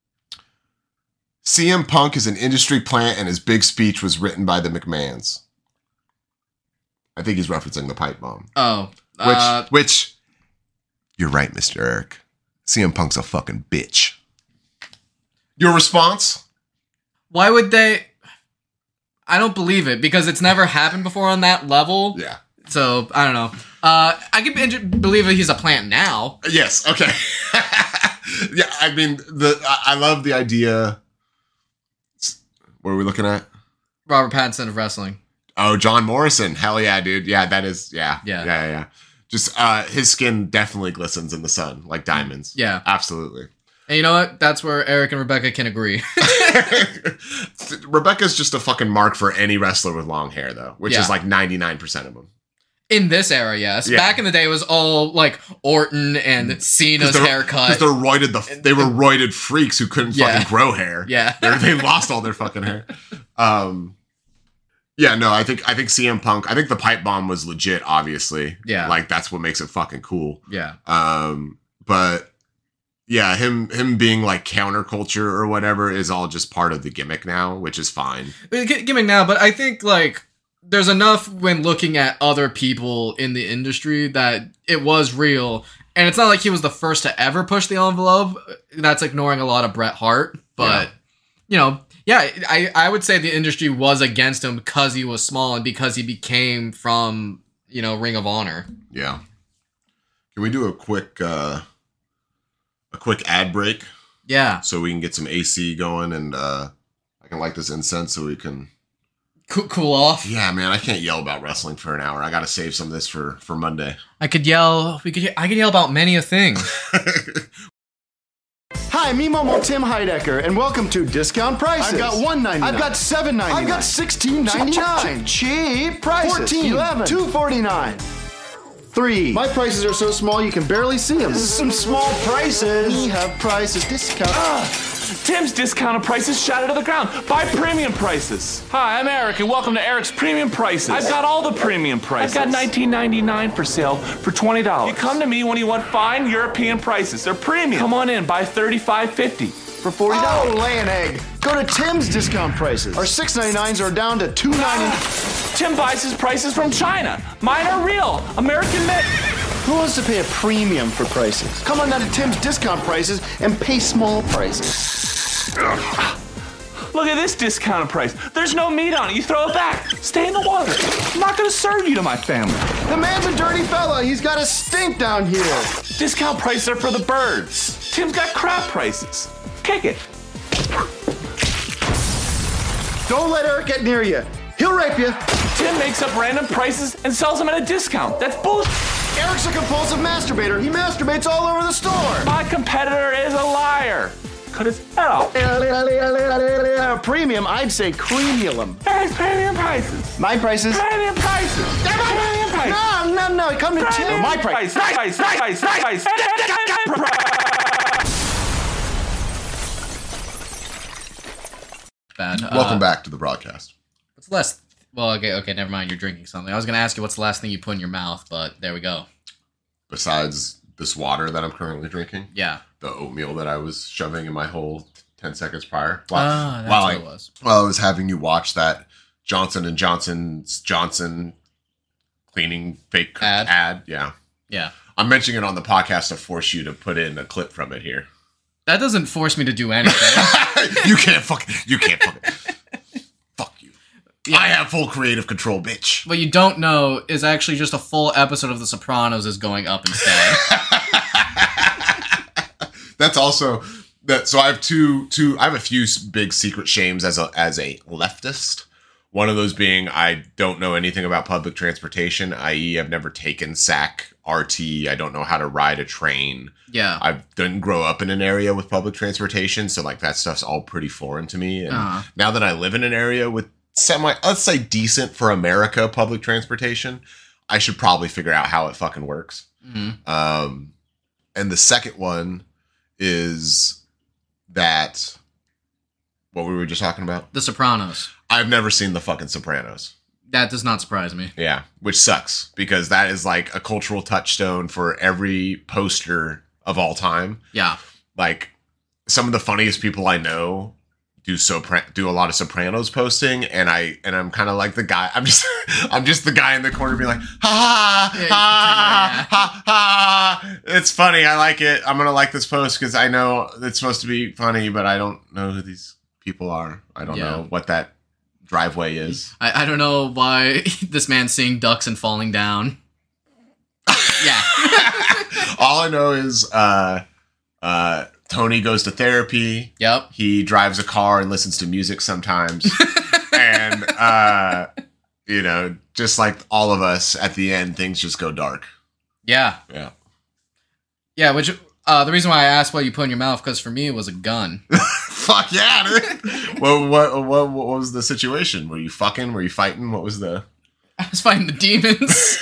CM Punk is an industry plant, and his big speech was written by the McMahons. I think he's referencing the pipe bomb. Oh, which you're right, Mr. Eric. CM Punk's a fucking bitch. Your response? Why would they? I don't believe it because it's never happened before on that level. Yeah. So I don't know. I can believe that he's a plant now. Yes. Okay. Yeah. I mean, I love the idea. What are we looking at? Robert Pattinson of wrestling. Oh, John Morrison. Hell yeah, dude. Yeah, that is. Yeah. Just his skin definitely glistens in the sun like diamonds. Yeah. Absolutely. And you know what? That's where Eric and Rebecca can agree. Rebecca's just a fucking mark for any wrestler with long hair, though, which is like 99% of them. In this era, yes. Yeah. Back in the day, it was all like Orton and Cena's haircut. Because they were roided freaks who couldn't fucking grow hair. Yeah. They lost all their fucking hair. Yeah, no, I think CM Punk, I think the pipe bomb was legit, obviously. Yeah. Like, that's what makes it fucking cool. Yeah. But yeah, him being like counterculture or whatever is all just part of the gimmick now, which is fine. Gimmick now, but I think like there's enough when looking at other people in the industry that it was real. And it's not like he was the first to ever push the envelope. That's ignoring a lot of Bret Hart. But, you know, yeah, I would say the industry was against him because he was small and because he became from, you know, Ring of Honor. Yeah. Can we do a quick ad break? Yeah. So we can get some AC going and I can light this incense so we can cool off. Yeah, man, I can't yell about wrestling for an hour. I got to save some of this for Monday. I could yell about many a thing. Hi, me Momo Tim Heidecker, and welcome to Discount Prices. I've got $1.99. I've got $7.99. I've got $16.99. Cheap prices. $14. $11. $2.49. $3. My prices are so small you can barely see them. This is some small prices. We have prices discount. Tim's discounted prices shot out of the ground. Buy premium prices. Hi, I'm Eric, and welcome to Eric's Premium Prices. I've got all the premium prices. I've got $19.99 for sale for $20. You come to me when you want fine European prices. They're premium. Come on in, buy $35.50 for $40. Oh, lay an egg. Go to Tim's discount prices. Our $6.99s are down to $2.99. Tim buys his prices from China. Mine are real, American made. Who wants to pay a premium for prices? Come on down to Tim's discount prices and pay small prices. Look at this discounted price. There's no meat on it. You throw it back. Stay in the water. I'm not going to serve you to my family. The man's a dirty fella. He's got a stink down here. Discount prices are for the birds. Tim's got crap prices. Kick it. Don't let Eric get near you. He'll rape you. Tim makes up random prices and sells them at a discount. That's bullshit. Eric's a compulsive masturbator. He masturbates all over the store. My competitor is a liar. cut his head off. Premium, I'd say creamulum. Eric's Premium Prices. My prices. Premium Prices. Premium Prices. No, come to Tim. My price. Price. Bad. Welcome back to the broadcast. What's less? Well, okay, never mind. You're drinking something. I was gonna ask you what's the last thing you put in your mouth, but there we go. Besides this water that I'm currently drinking, yeah, the oatmeal that I was shoving in my hole 10 seconds prior. That's what it was. While I was having you watch that Johnson & Johnson's Johnson cleaning fake ad. Yeah. I'm mentioning it on the podcast to force you to put in a clip from it here. That doesn't force me to do anything. You can't fucking. Fuck you. Yeah. I have full creative control, bitch. What you don't know is actually just a full episode of The Sopranos is going up instead. That's also that. So I have two. I have a few big secret shames as a leftist. One of those being I don't know anything about public transportation, i.e., I've never taken SAC, RT. I don't know how to ride a train. Yeah, I didn't grow up in an area with public transportation, so like that stuff's all pretty foreign to me. And now that I live in an area with let's say decent for America public transportation, I should probably figure out how it fucking works. Mm-hmm. And the second one is that what we were just talking about? The Sopranos. I've never seen the fucking Sopranos. That does not surprise me. Yeah, which sucks because that is like a cultural touchstone for every poster of all time. Yeah. Like some of the funniest people I know do a lot of Sopranos posting, and I'm kind of like the guy. I'm just the guy in the corner being like, ha ha. It's funny. I like it. I'm gonna like this post because I know it's supposed to be funny, but I don't know who these people are. I don't know what that driveway is. I don't know why this man's seeing ducks and falling down. Yeah. All I know is Tony goes to therapy. Yep. He drives a car and listens to music sometimes. And just like all of us at the end, things just go dark. Yeah. Yeah. Yeah, which the reason why I asked what you put in your mouth, because for me it was a gun. Fuck yeah, dude. What was the situation? Were you fucking? Were you fighting? What was the... I was fighting the demons.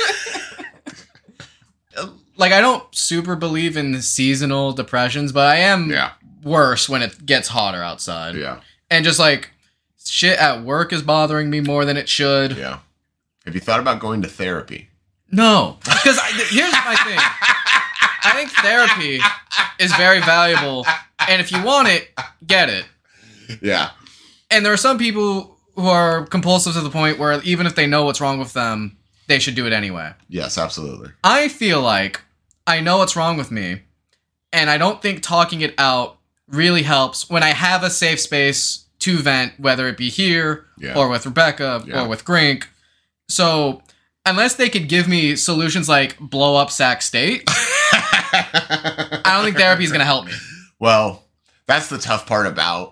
Like, I don't super believe in seasonal depressions, but I am worse when it gets hotter outside. Yeah. And just like, shit at work is bothering me more than it should. Yeah. Have you thought about going to therapy? No. Because here's my thing. I think therapy is very valuable, and if you want it, get it. Yeah. And there are some people who are compulsive to the point where even if they know what's wrong with them, they should do it anyway. Yes, absolutely. I feel like I know what's wrong with me, and I don't think talking it out really helps when I have a safe space to vent, whether it be here or with Rebecca or with Grink. So unless they could give me solutions like blow up Sac State, I don't think therapy is going to help me. Well, that's the tough part about.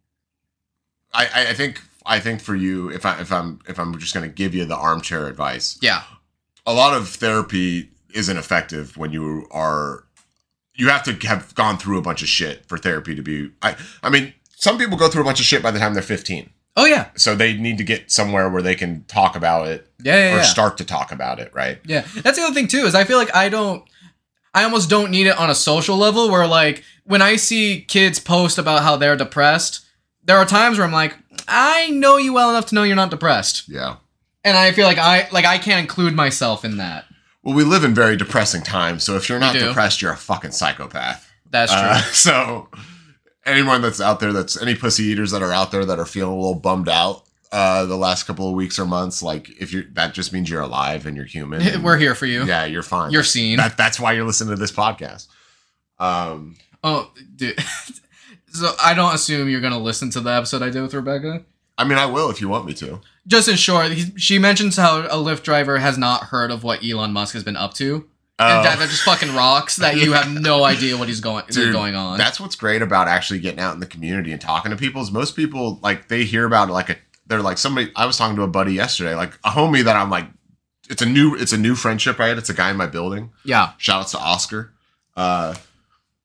I think for you, if I'm just going to give you the armchair advice, a lot of therapy isn't effective when you have to have gone through a bunch of shit for therapy to be. I mean, some people go through a bunch of shit by the time they're 15. Oh yeah. So they need to get somewhere where they can talk about it. Or start to talk about it, right? Yeah. That's the other thing too, is I feel like I almost don't need it on a social level where like when I see kids post about how they're depressed, there are times where I'm like, I know you well enough to know you're not depressed. Yeah. And I feel like I can't include myself in that. Well, we live in very depressing times, so if you're not depressed, you're a fucking psychopath. That's true. So anyone that's out there, any pussy eaters that are out there that are feeling a little bummed out the last couple of weeks or months, like that just means you're alive and you're human. We're here for you. Yeah, you're fine. You're seen. That's why you're listening to this podcast. Oh, dude. So I don't assume you're going to listen to the episode I did with Rebecca? I mean, I will if you want me to. Just in short, she mentions how a Lyft driver has not heard of what Elon Musk has been up to. And that just fucking rocks that you have no idea what he's going on. That's what's great about actually getting out in the community and talking to people is most people, like, they hear about it they're like somebody, I was talking to a buddy yesterday, like a homie that I'm like, it's a new friendship, right? It's a guy in my building. Yeah. Shout outs to Oscar. But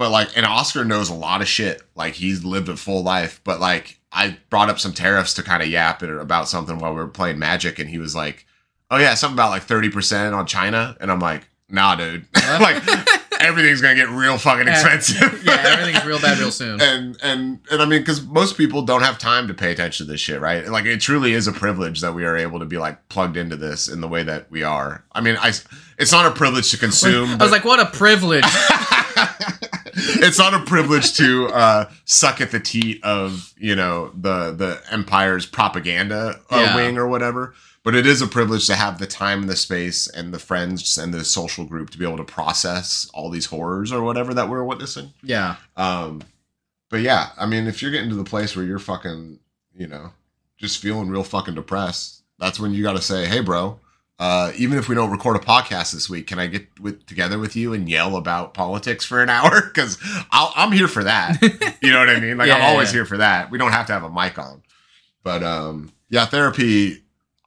But like, and Oscar knows a lot of shit. Like, he's lived a full life. But like, I brought up some tariffs to kind of yap about something while we were playing Magic, and he was like, "Oh yeah, something about like 30% on China," and I'm like, "Nah, dude, like everything's gonna get real fucking expensive." Yeah, everything's real bad real soon. And I mean, because most people don't have time to pay attention to this shit, right? Like, it truly is a privilege that we are able to be like plugged into this in the way that we are. I mean, it's not a privilege to consume. I was like, what a privilege. It's not a privilege to suck at the teat of, you know, the empire's propaganda wing or whatever. But it is a privilege to have the time and the space and the friends and the social group to be able to process all these horrors or whatever that we're witnessing. Yeah. But yeah, I mean, if you're getting to the place where you're fucking, you know, just feeling real fucking depressed, that's when you got to say, hey, bro, even if we don't record a podcast this week, can I get together with you and yell about politics for an hour? Because I'm here for that. You know what I mean? Like, I'm always here for that. We don't have to have a mic on. But yeah, therapy.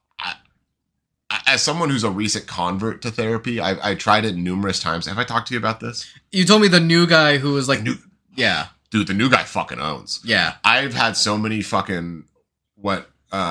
As someone who's a recent convert to therapy, I tried it numerous times. Have I talked to you about this? You told me the new guy who was like, yeah. Dude, the new guy fucking owns. Yeah. I've had so many fucking what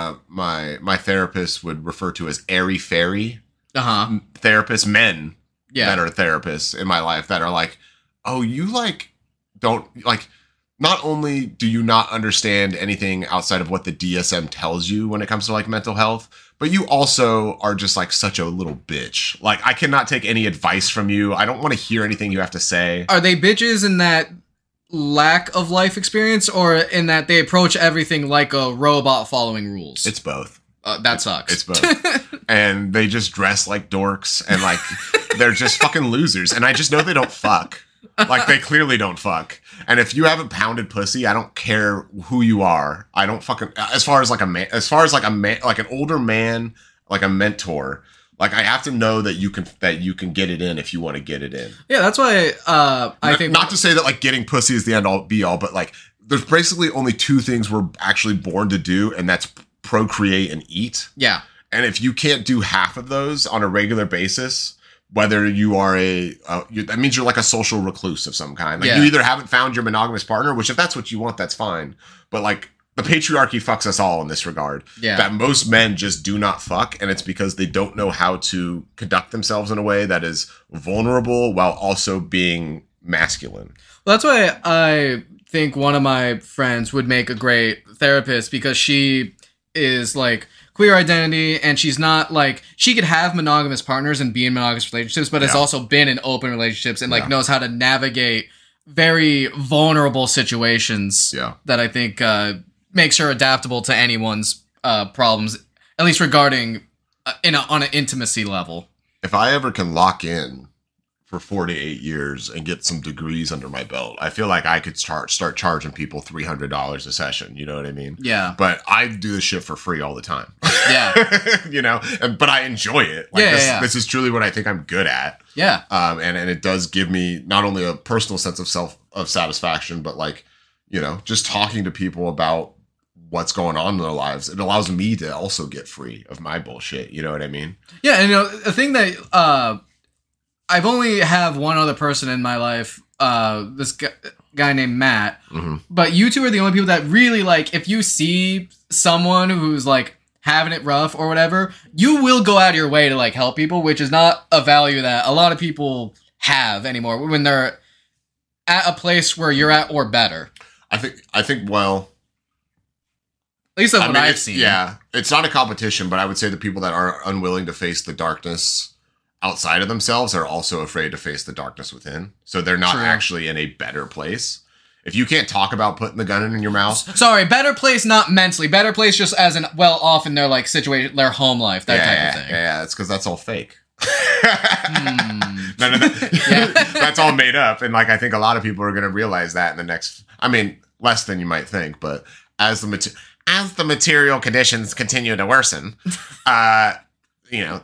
my therapist would refer to as airy-fairy therapists, men that are therapists in my life that are like, oh, you like don't like, not only do you not understand anything outside of what the DSM tells you when it comes to like mental health, but you also are just like such a little bitch. Like, I cannot take any advice from you. I don't want to hear anything you have to say. Are they bitches in that lack of life experience, or in that they approach everything like a robot following rules? It's both. That sucks. It's both. And they just dress like dorks, and like they're just fucking losers. And I just know they don't fuck. Like, they clearly don't fuck. And if you haven't pounded pussy, I don't care who you are. I don't fucking, as far as like a man, like an older man, like a mentor, like, I have to know that you can get it in if you want to get it in. Yeah, that's why I think, not to say that like getting pussy is the end all be all, but like, there's basically only two things we're actually born to do, and that's procreate and eat. Yeah. And if you can't do half of those on a regular basis, whether you are that means you're like a social recluse of some kind. Like, you either haven't found your monogamous partner, which if that's what you want, that's fine. But like, the patriarchy fucks us all in this regard. Yeah. That most men just do not fuck, and it's because they don't know how to conduct themselves in a way that is vulnerable while also being masculine. Well, that's why I think one of my friends would make a great therapist, because she is like queer identity, and she's not like, she could have monogamous partners and be in monogamous relationships, but has also been in open relationships and like knows how to navigate very vulnerable situations. That I think makes her adaptable to anyone's problems, at least regarding on an intimacy level. If I ever can lock in for 4 to 8 years and get some degrees under my belt, I feel like I could start charging people $300 a session. You know what I mean? Yeah. But I do this shit for free all the time. Yeah. You know, but I enjoy it. Like, this is truly what I think I'm good at. Yeah. And it does give me not only a personal sense of satisfaction, but like, you know, just talking to people about what's going on in their lives. It allows me to also get free of my bullshit. You know what I mean? Yeah. And you know, the thing that I've only have one other person in my life, this guy named Matt, but you two are the only people that really, like, if you see someone who's like having it rough or whatever, you will go out of your way to like help people, which is not a value that a lot of people have anymore when they're at a place where you're at or better. I think well, at least that's what I've seen. Yeah, it's not a competition, but I would say the people that are unwilling to face the darkness outside of themselves are also afraid to face the darkness within. So they're not actually in a better place. If you can't talk about putting the gun in your mouth. Sorry, better place, not mentally. Better place just as in well off in their like situation, their home life, that type of thing. Yeah, it's because that's all fake. None of that. That's all made up. And like, I think a lot of people are going to realize that in the next, I mean, less than you might think, but as the material conditions continue to worsen, you know,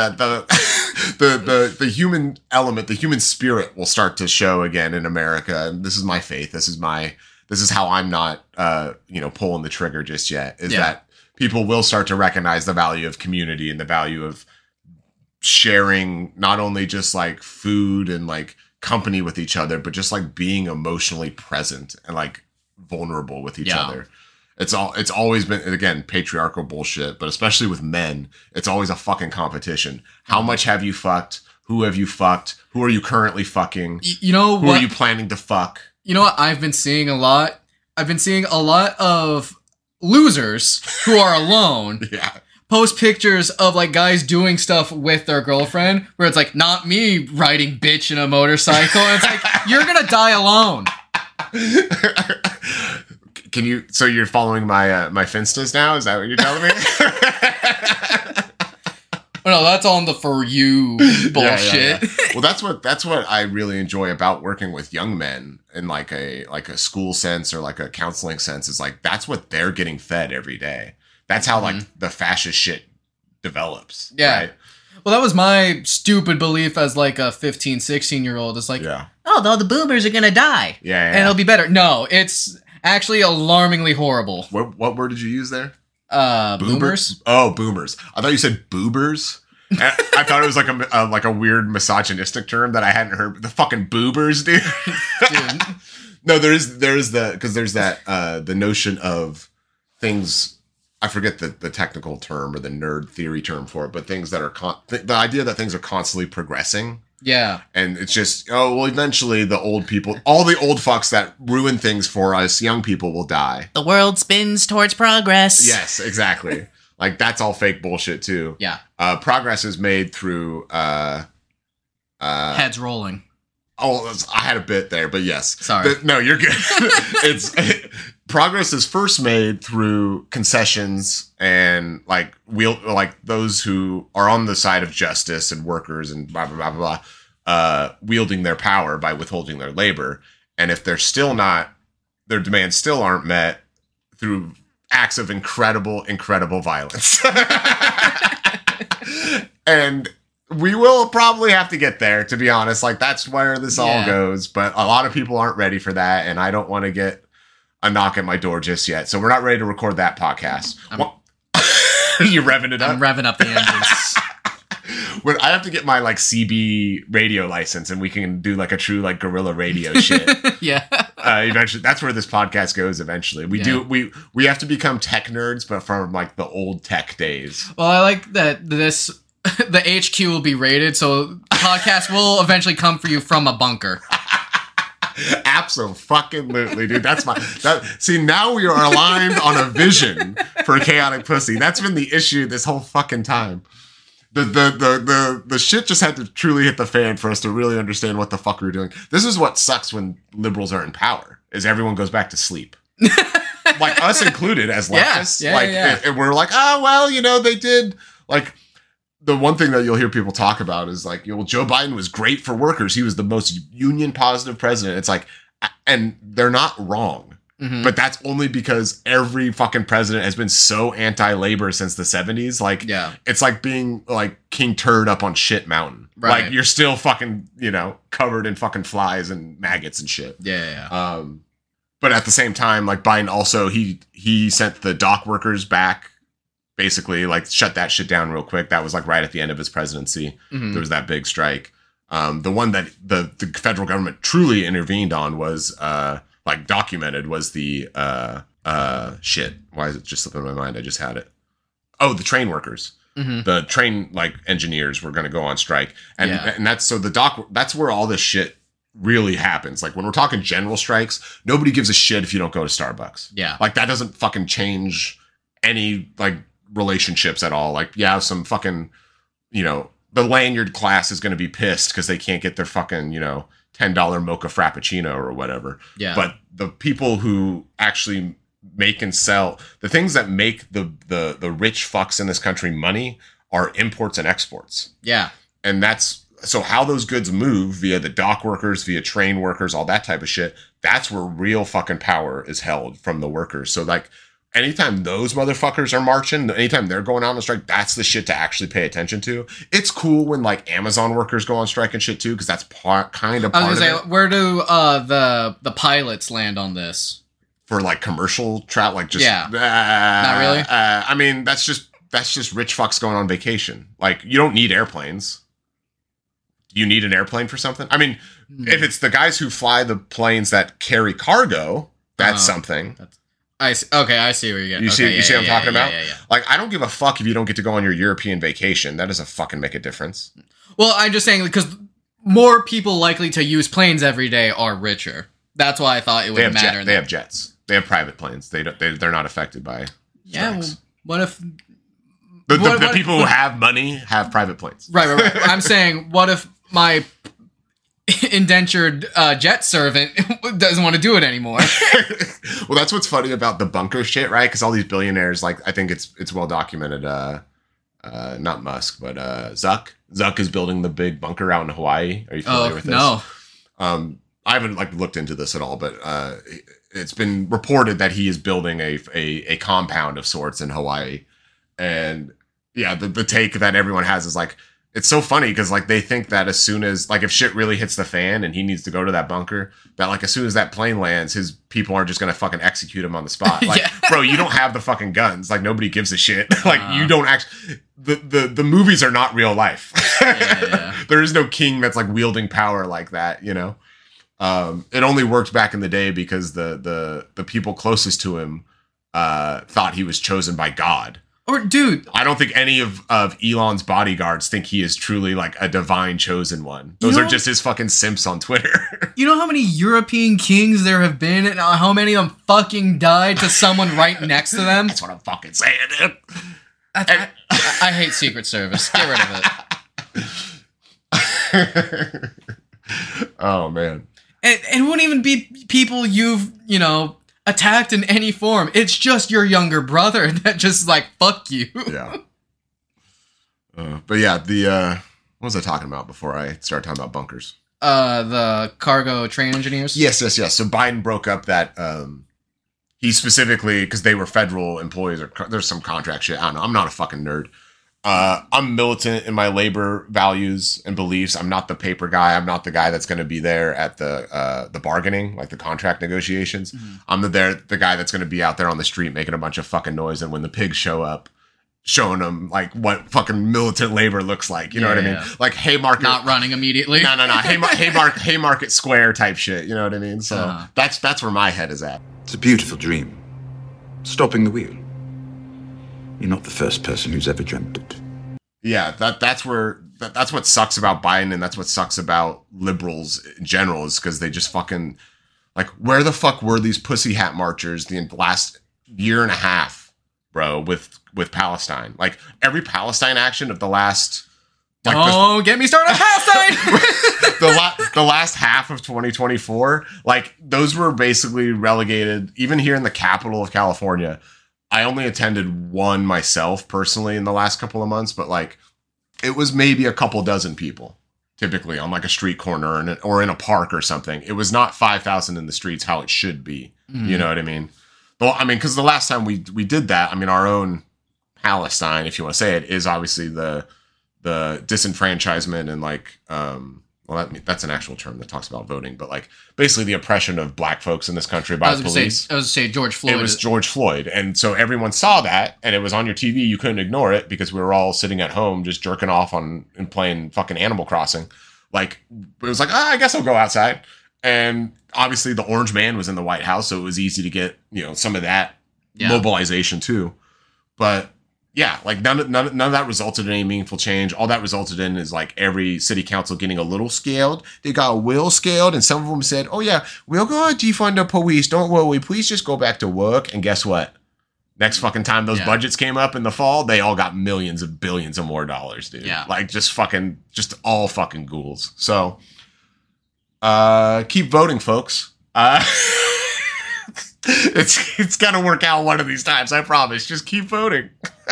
the human element, the human spirit will start to show again in America. And this is my faith. This is how I'm not, you know, pulling the trigger just yet, is that people will start to recognize the value of community and the value of sharing, not only just like food and like company with each other, but just like being emotionally present and like vulnerable with each other. It's always been, again, patriarchal bullshit, but especially with men, it's always a fucking competition. How much have you fucked? Who have you fucked? Who are you currently fucking? You know who are you planning to fuck? You know what I've been seeing a lot? I've been seeing a lot of losers who are alone post pictures of like guys doing stuff with their girlfriend where it's like, not me riding bitch in a motorcycle. And it's like, you're gonna die alone. So you're following my my Finstas now? Is that what you're telling me? No, that's on the For You bullshit. Yeah. Well, that's what I really enjoy about working with young men in like a school sense or like a counseling sense, is like that's what they're getting fed every day. That's how like the fascist shit develops. Yeah. Right? Well, that was my stupid belief as like a 15, 16-year-old. It's like, oh, the boomers are gonna die. Yeah. And it'll be better. No, it's actually alarmingly horrible. What word did you use there? Boomers. Oh, boomers. I thought you said boobers. I thought it was like a weird misogynistic term that I hadn't heard. The fucking boobers, dude. No, there's that the notion of things. I forget the technical term or the nerd theory term for it, but things that are the idea that things are constantly progressing. Yeah. And it's just, eventually the old people, all the old fucks that ruin things for us young people will die. The world spins towards progress. Yes, exactly. Like, that's all fake bullshit, too. Yeah. Progress is made through... heads rolling. Oh, I had a bit there, but yes. Sorry. No, you're good. Progress is first made through concessions and like those who are on the side of justice and workers and blah blah blah blah, wielding their power by withholding their labor. And if they're still not, their demands still aren't met through acts of incredible violence. And we will probably have to get there, to be honest. Like, that's where this all goes. But a lot of people aren't ready for that, and I don't want to get a knock at my door just yet. So we're not ready to record that podcast. You revving it up? I'm revving up the engines. When I have to get my like CB radio license, and we can do like a true like guerrilla radio shit. Yeah. Eventually, that's where this podcast goes. Eventually, we have to become tech nerds, but from like the old tech days. Well, I like that the HQ will be raided, so the podcast will eventually come for you from a bunker. Absolutely, dude. See, now we are aligned on a vision for Chaotic Pussy. That's been the issue this whole fucking time. The shit just had to truly hit the fan for us to really understand what the fuck we were doing. This is what sucks when liberals are in power, is everyone goes back to sleep. Like us included as leftists. And we're like, oh, well, they did like... The one thing that you'll hear people talk about is like, Joe Biden was great for workers. He was the most union positive president. It's like, and they're not wrong, but that's only because every fucking president has been so anti-labor since the 70s. Like, it's like being like King Turd up on shit mountain. Right. Like, you're still fucking, covered in fucking flies and maggots and shit. Yeah. But at the same time, like Biden also, he sent the dock workers back. Basically, like, shut that shit down real quick. That was like right at the end of his presidency. There was that big strike. The one that the federal government truly intervened on was like documented was the shit. Why is it just slipping my mind? I just had it. Oh, the train workers. The train like engineers were going to go on strike, and that's that's where all this shit really happens. Like, when we're talking general strikes, nobody gives a shit if you don't go to Starbucks. Yeah, like that doesn't fucking change any like relationships at all. Like, some fucking, the lanyard class is going to be pissed because they can't get their fucking, $10 mocha frappuccino or whatever. Yeah. But the people who actually make and sell the things that make the rich fucks in this country money are imports and exports. Yeah. And that's so how those goods move via the dock workers, via train workers, all that type of shit. That's where real fucking power is held from the workers. So like, anytime those motherfuckers are marching, anytime they're going on a strike, that's the shit to actually pay attention to. It's cool when like Amazon workers go on strike and shit too, because that's kind of part of it. Where do the pilots land on this? For like commercial travel, like just not really. I mean, that's just rich fucks going on vacation. Like, you don't need airplanes. You need an airplane for something? I mean, If it's the guys who fly the planes that carry cargo, that's something. I see where you're getting. You see what I'm talking about? Yeah. Like, I don't give a fuck if you don't get to go on your European vacation. That doesn't fucking make a difference. Well, I'm just saying because more people likely to use planes every day are richer. That's why I thought it would matter. They have jets. They have private planes. They're not affected by strikes. Yeah. Well, what if the people who have money have private planes? Right. I'm saying, what if my indentured jet servant doesn't want to do it anymore? Well, that's what's funny about the bunker shit, right? Because all these billionaires, like, I think it's well documented. Not Musk, but Zuck. Zuck is building the big bunker out in Hawaii. Are you familiar with this? No. I haven't looked into this at all, but it's been reported that he is building a compound of sorts in Hawaii. And yeah, the take that everyone has is like, it's so funny because like they think that as soon as like if shit really hits the fan and he needs to go to that bunker, that like as soon as that plane lands, his people aren't just gonna fucking execute him on the spot. Like, bro, you don't have the fucking guns. Like nobody gives a shit. Like you don't actually. The movies are not real life. There is no king that's like wielding power like that. You know, it only worked back in the day because the people closest to him thought he was chosen by God. Or, dude, I don't think any of Elon's bodyguards think he is truly like a divine chosen one. Those are just his fucking simps on Twitter. You know how many European kings there have been and how many of them fucking died to someone right next to them? That's what I'm fucking saying, dude. I hate Secret Service. Get rid of it. Oh, man. And it wouldn't even be people you've, attacked in any form. It's just your younger brother that just like, fuck you. Yeah. But yeah, what was I talking about before I started talking about bunkers? The cargo train engineers? Yes. So Biden broke up that, he specifically, because they were federal employees, or there's some contract shit. I don't know. I'm not a fucking nerd. I'm militant in my labor values and beliefs. I'm not the paper guy. I'm not the guy that's going to be there at the bargaining, like the contract negotiations. Mm-hmm. I'm the guy that's going to be out there on the street making a bunch of fucking noise. And when the pigs show up, showing them like what fucking militant labor looks like. You know what I mean? Like Haymarket. Not running immediately. No. Haymarket Square type shit. You know what I mean? So that's where my head is at. It's a beautiful dream. Stopping the wheel. You're not the first person who's ever dreamt it. Yeah, that's what sucks about Biden, and that's what sucks about liberals in general, is because they just fucking like, where the fuck were these pussy hat marchers the last year and a half, bro, with Palestine? Like every Palestine action of the last get me started on Palestine. the last half of 2024, like those were basically relegated. Even here in the capital of California, I only attended one myself personally in the last couple of months, but like it was maybe a couple dozen people typically on like a street corner or in a park or something. It was not 5,000 in the streets how it should be. Mm. You know what I mean? Well, I mean, because the last time we did that, I mean, our own Palestine, if you want to say it, is obviously the disenfranchisement and like, well, that's an actual term that talks about voting, but like basically the oppression of black folks in this country by police. I was going to say George Floyd. It was George Floyd. And so everyone saw that and it was on your TV. You couldn't ignore it because we were all sitting at home just jerking off and playing fucking Animal Crossing. Like, it was like, I guess I'll go outside. And obviously the Orange Man was in the White House, so it was easy to get, some of that mobilization too. But yeah, like none of that resulted in any meaningful change. All that resulted in is like every city council getting a little scaled. They got real scaled, and some of them said, "Oh yeah, we're going to defund the police. Don't worry, please just go back to work." And guess what? Next fucking time those budgets came up in the fall, they all got millions of billions of more dollars, dude. Yeah, like just all fucking ghouls. So, keep voting, folks. It's gonna work out one of these times, I promise. Just keep voting.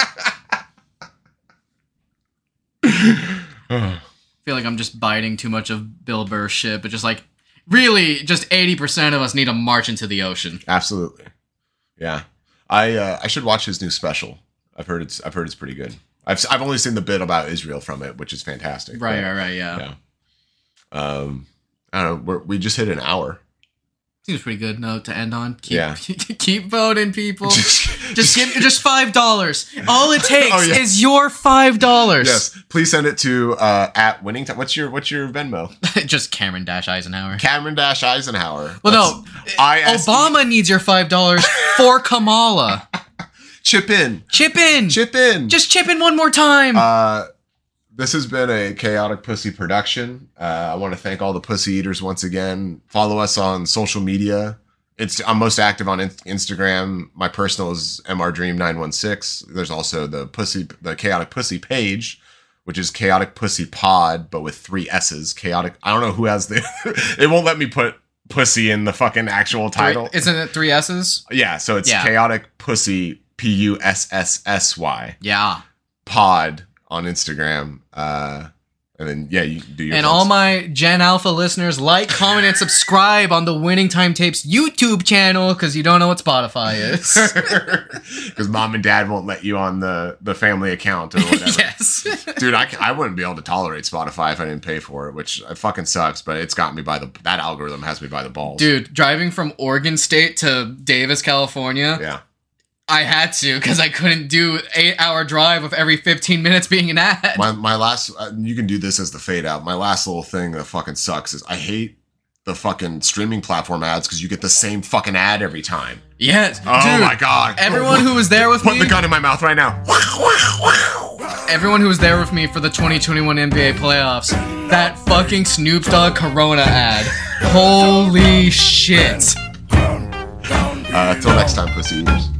I feel like I'm just biting too much of Bill Burr's shit, but just like really just 80% of us need to march into the ocean. Absolutely. Yeah. I should watch his new special. I've heard it's pretty good. I've only seen the bit about Israel from it, which is fantastic. Right, yeah. I don't know. We just hit an hour. Seems pretty good note to end on. Yeah. Keep voting, people. just $5. All it takes is your $5. Yes. Please send it to at Winning Time. What's your Venmo? Just Cameron-Eisenhower. Cameron-Eisenhower. Well, no. Obama needs your $5 for Kamala. Chip in. Just chip in one more time. This has been a Chaotic Pussy production. I want to thank all the pussy eaters once again. Follow us on social media. I'm most active on Instagram. My personal is mrdream916. There's also the Chaotic Pussy page, which is Chaotic Pussy Pod, but with 3 S's. Chaotic. I don't know who has it won't let me put pussy in the fucking actual title. Isn't it 3 S's? Yeah. So it's Chaotic Pussy PUSSSY. Yeah. Pod on Instagram. And then, you do your And things. all my Gen Alpha listeners, like, comment, and subscribe on the Winning Time Tapes YouTube channel, because you don't know what Spotify is. Because mom and dad won't let you on the family account or whatever. Yes. Dude, I wouldn't be able to tolerate Spotify if I didn't pay for it, which fucking sucks, but it's got me that algorithm has me by the balls. Dude, driving from Oregon State to Davis, California. Yeah. I had to, because I couldn't do 8-hour drive with every 15 minutes being an ad. My last, you can do this as the fade out. My last little thing that fucking sucks is I hate the fucking streaming platform ads because you get the same fucking ad every time. Yes. Oh dude, my God. Everyone who was there with me. Putting the gun in my mouth right now. Everyone who was there with me for the 2021 NBA playoffs, that fucking Snoop Dogg Corona ad. Holy shit. Until next time, pussy eaters.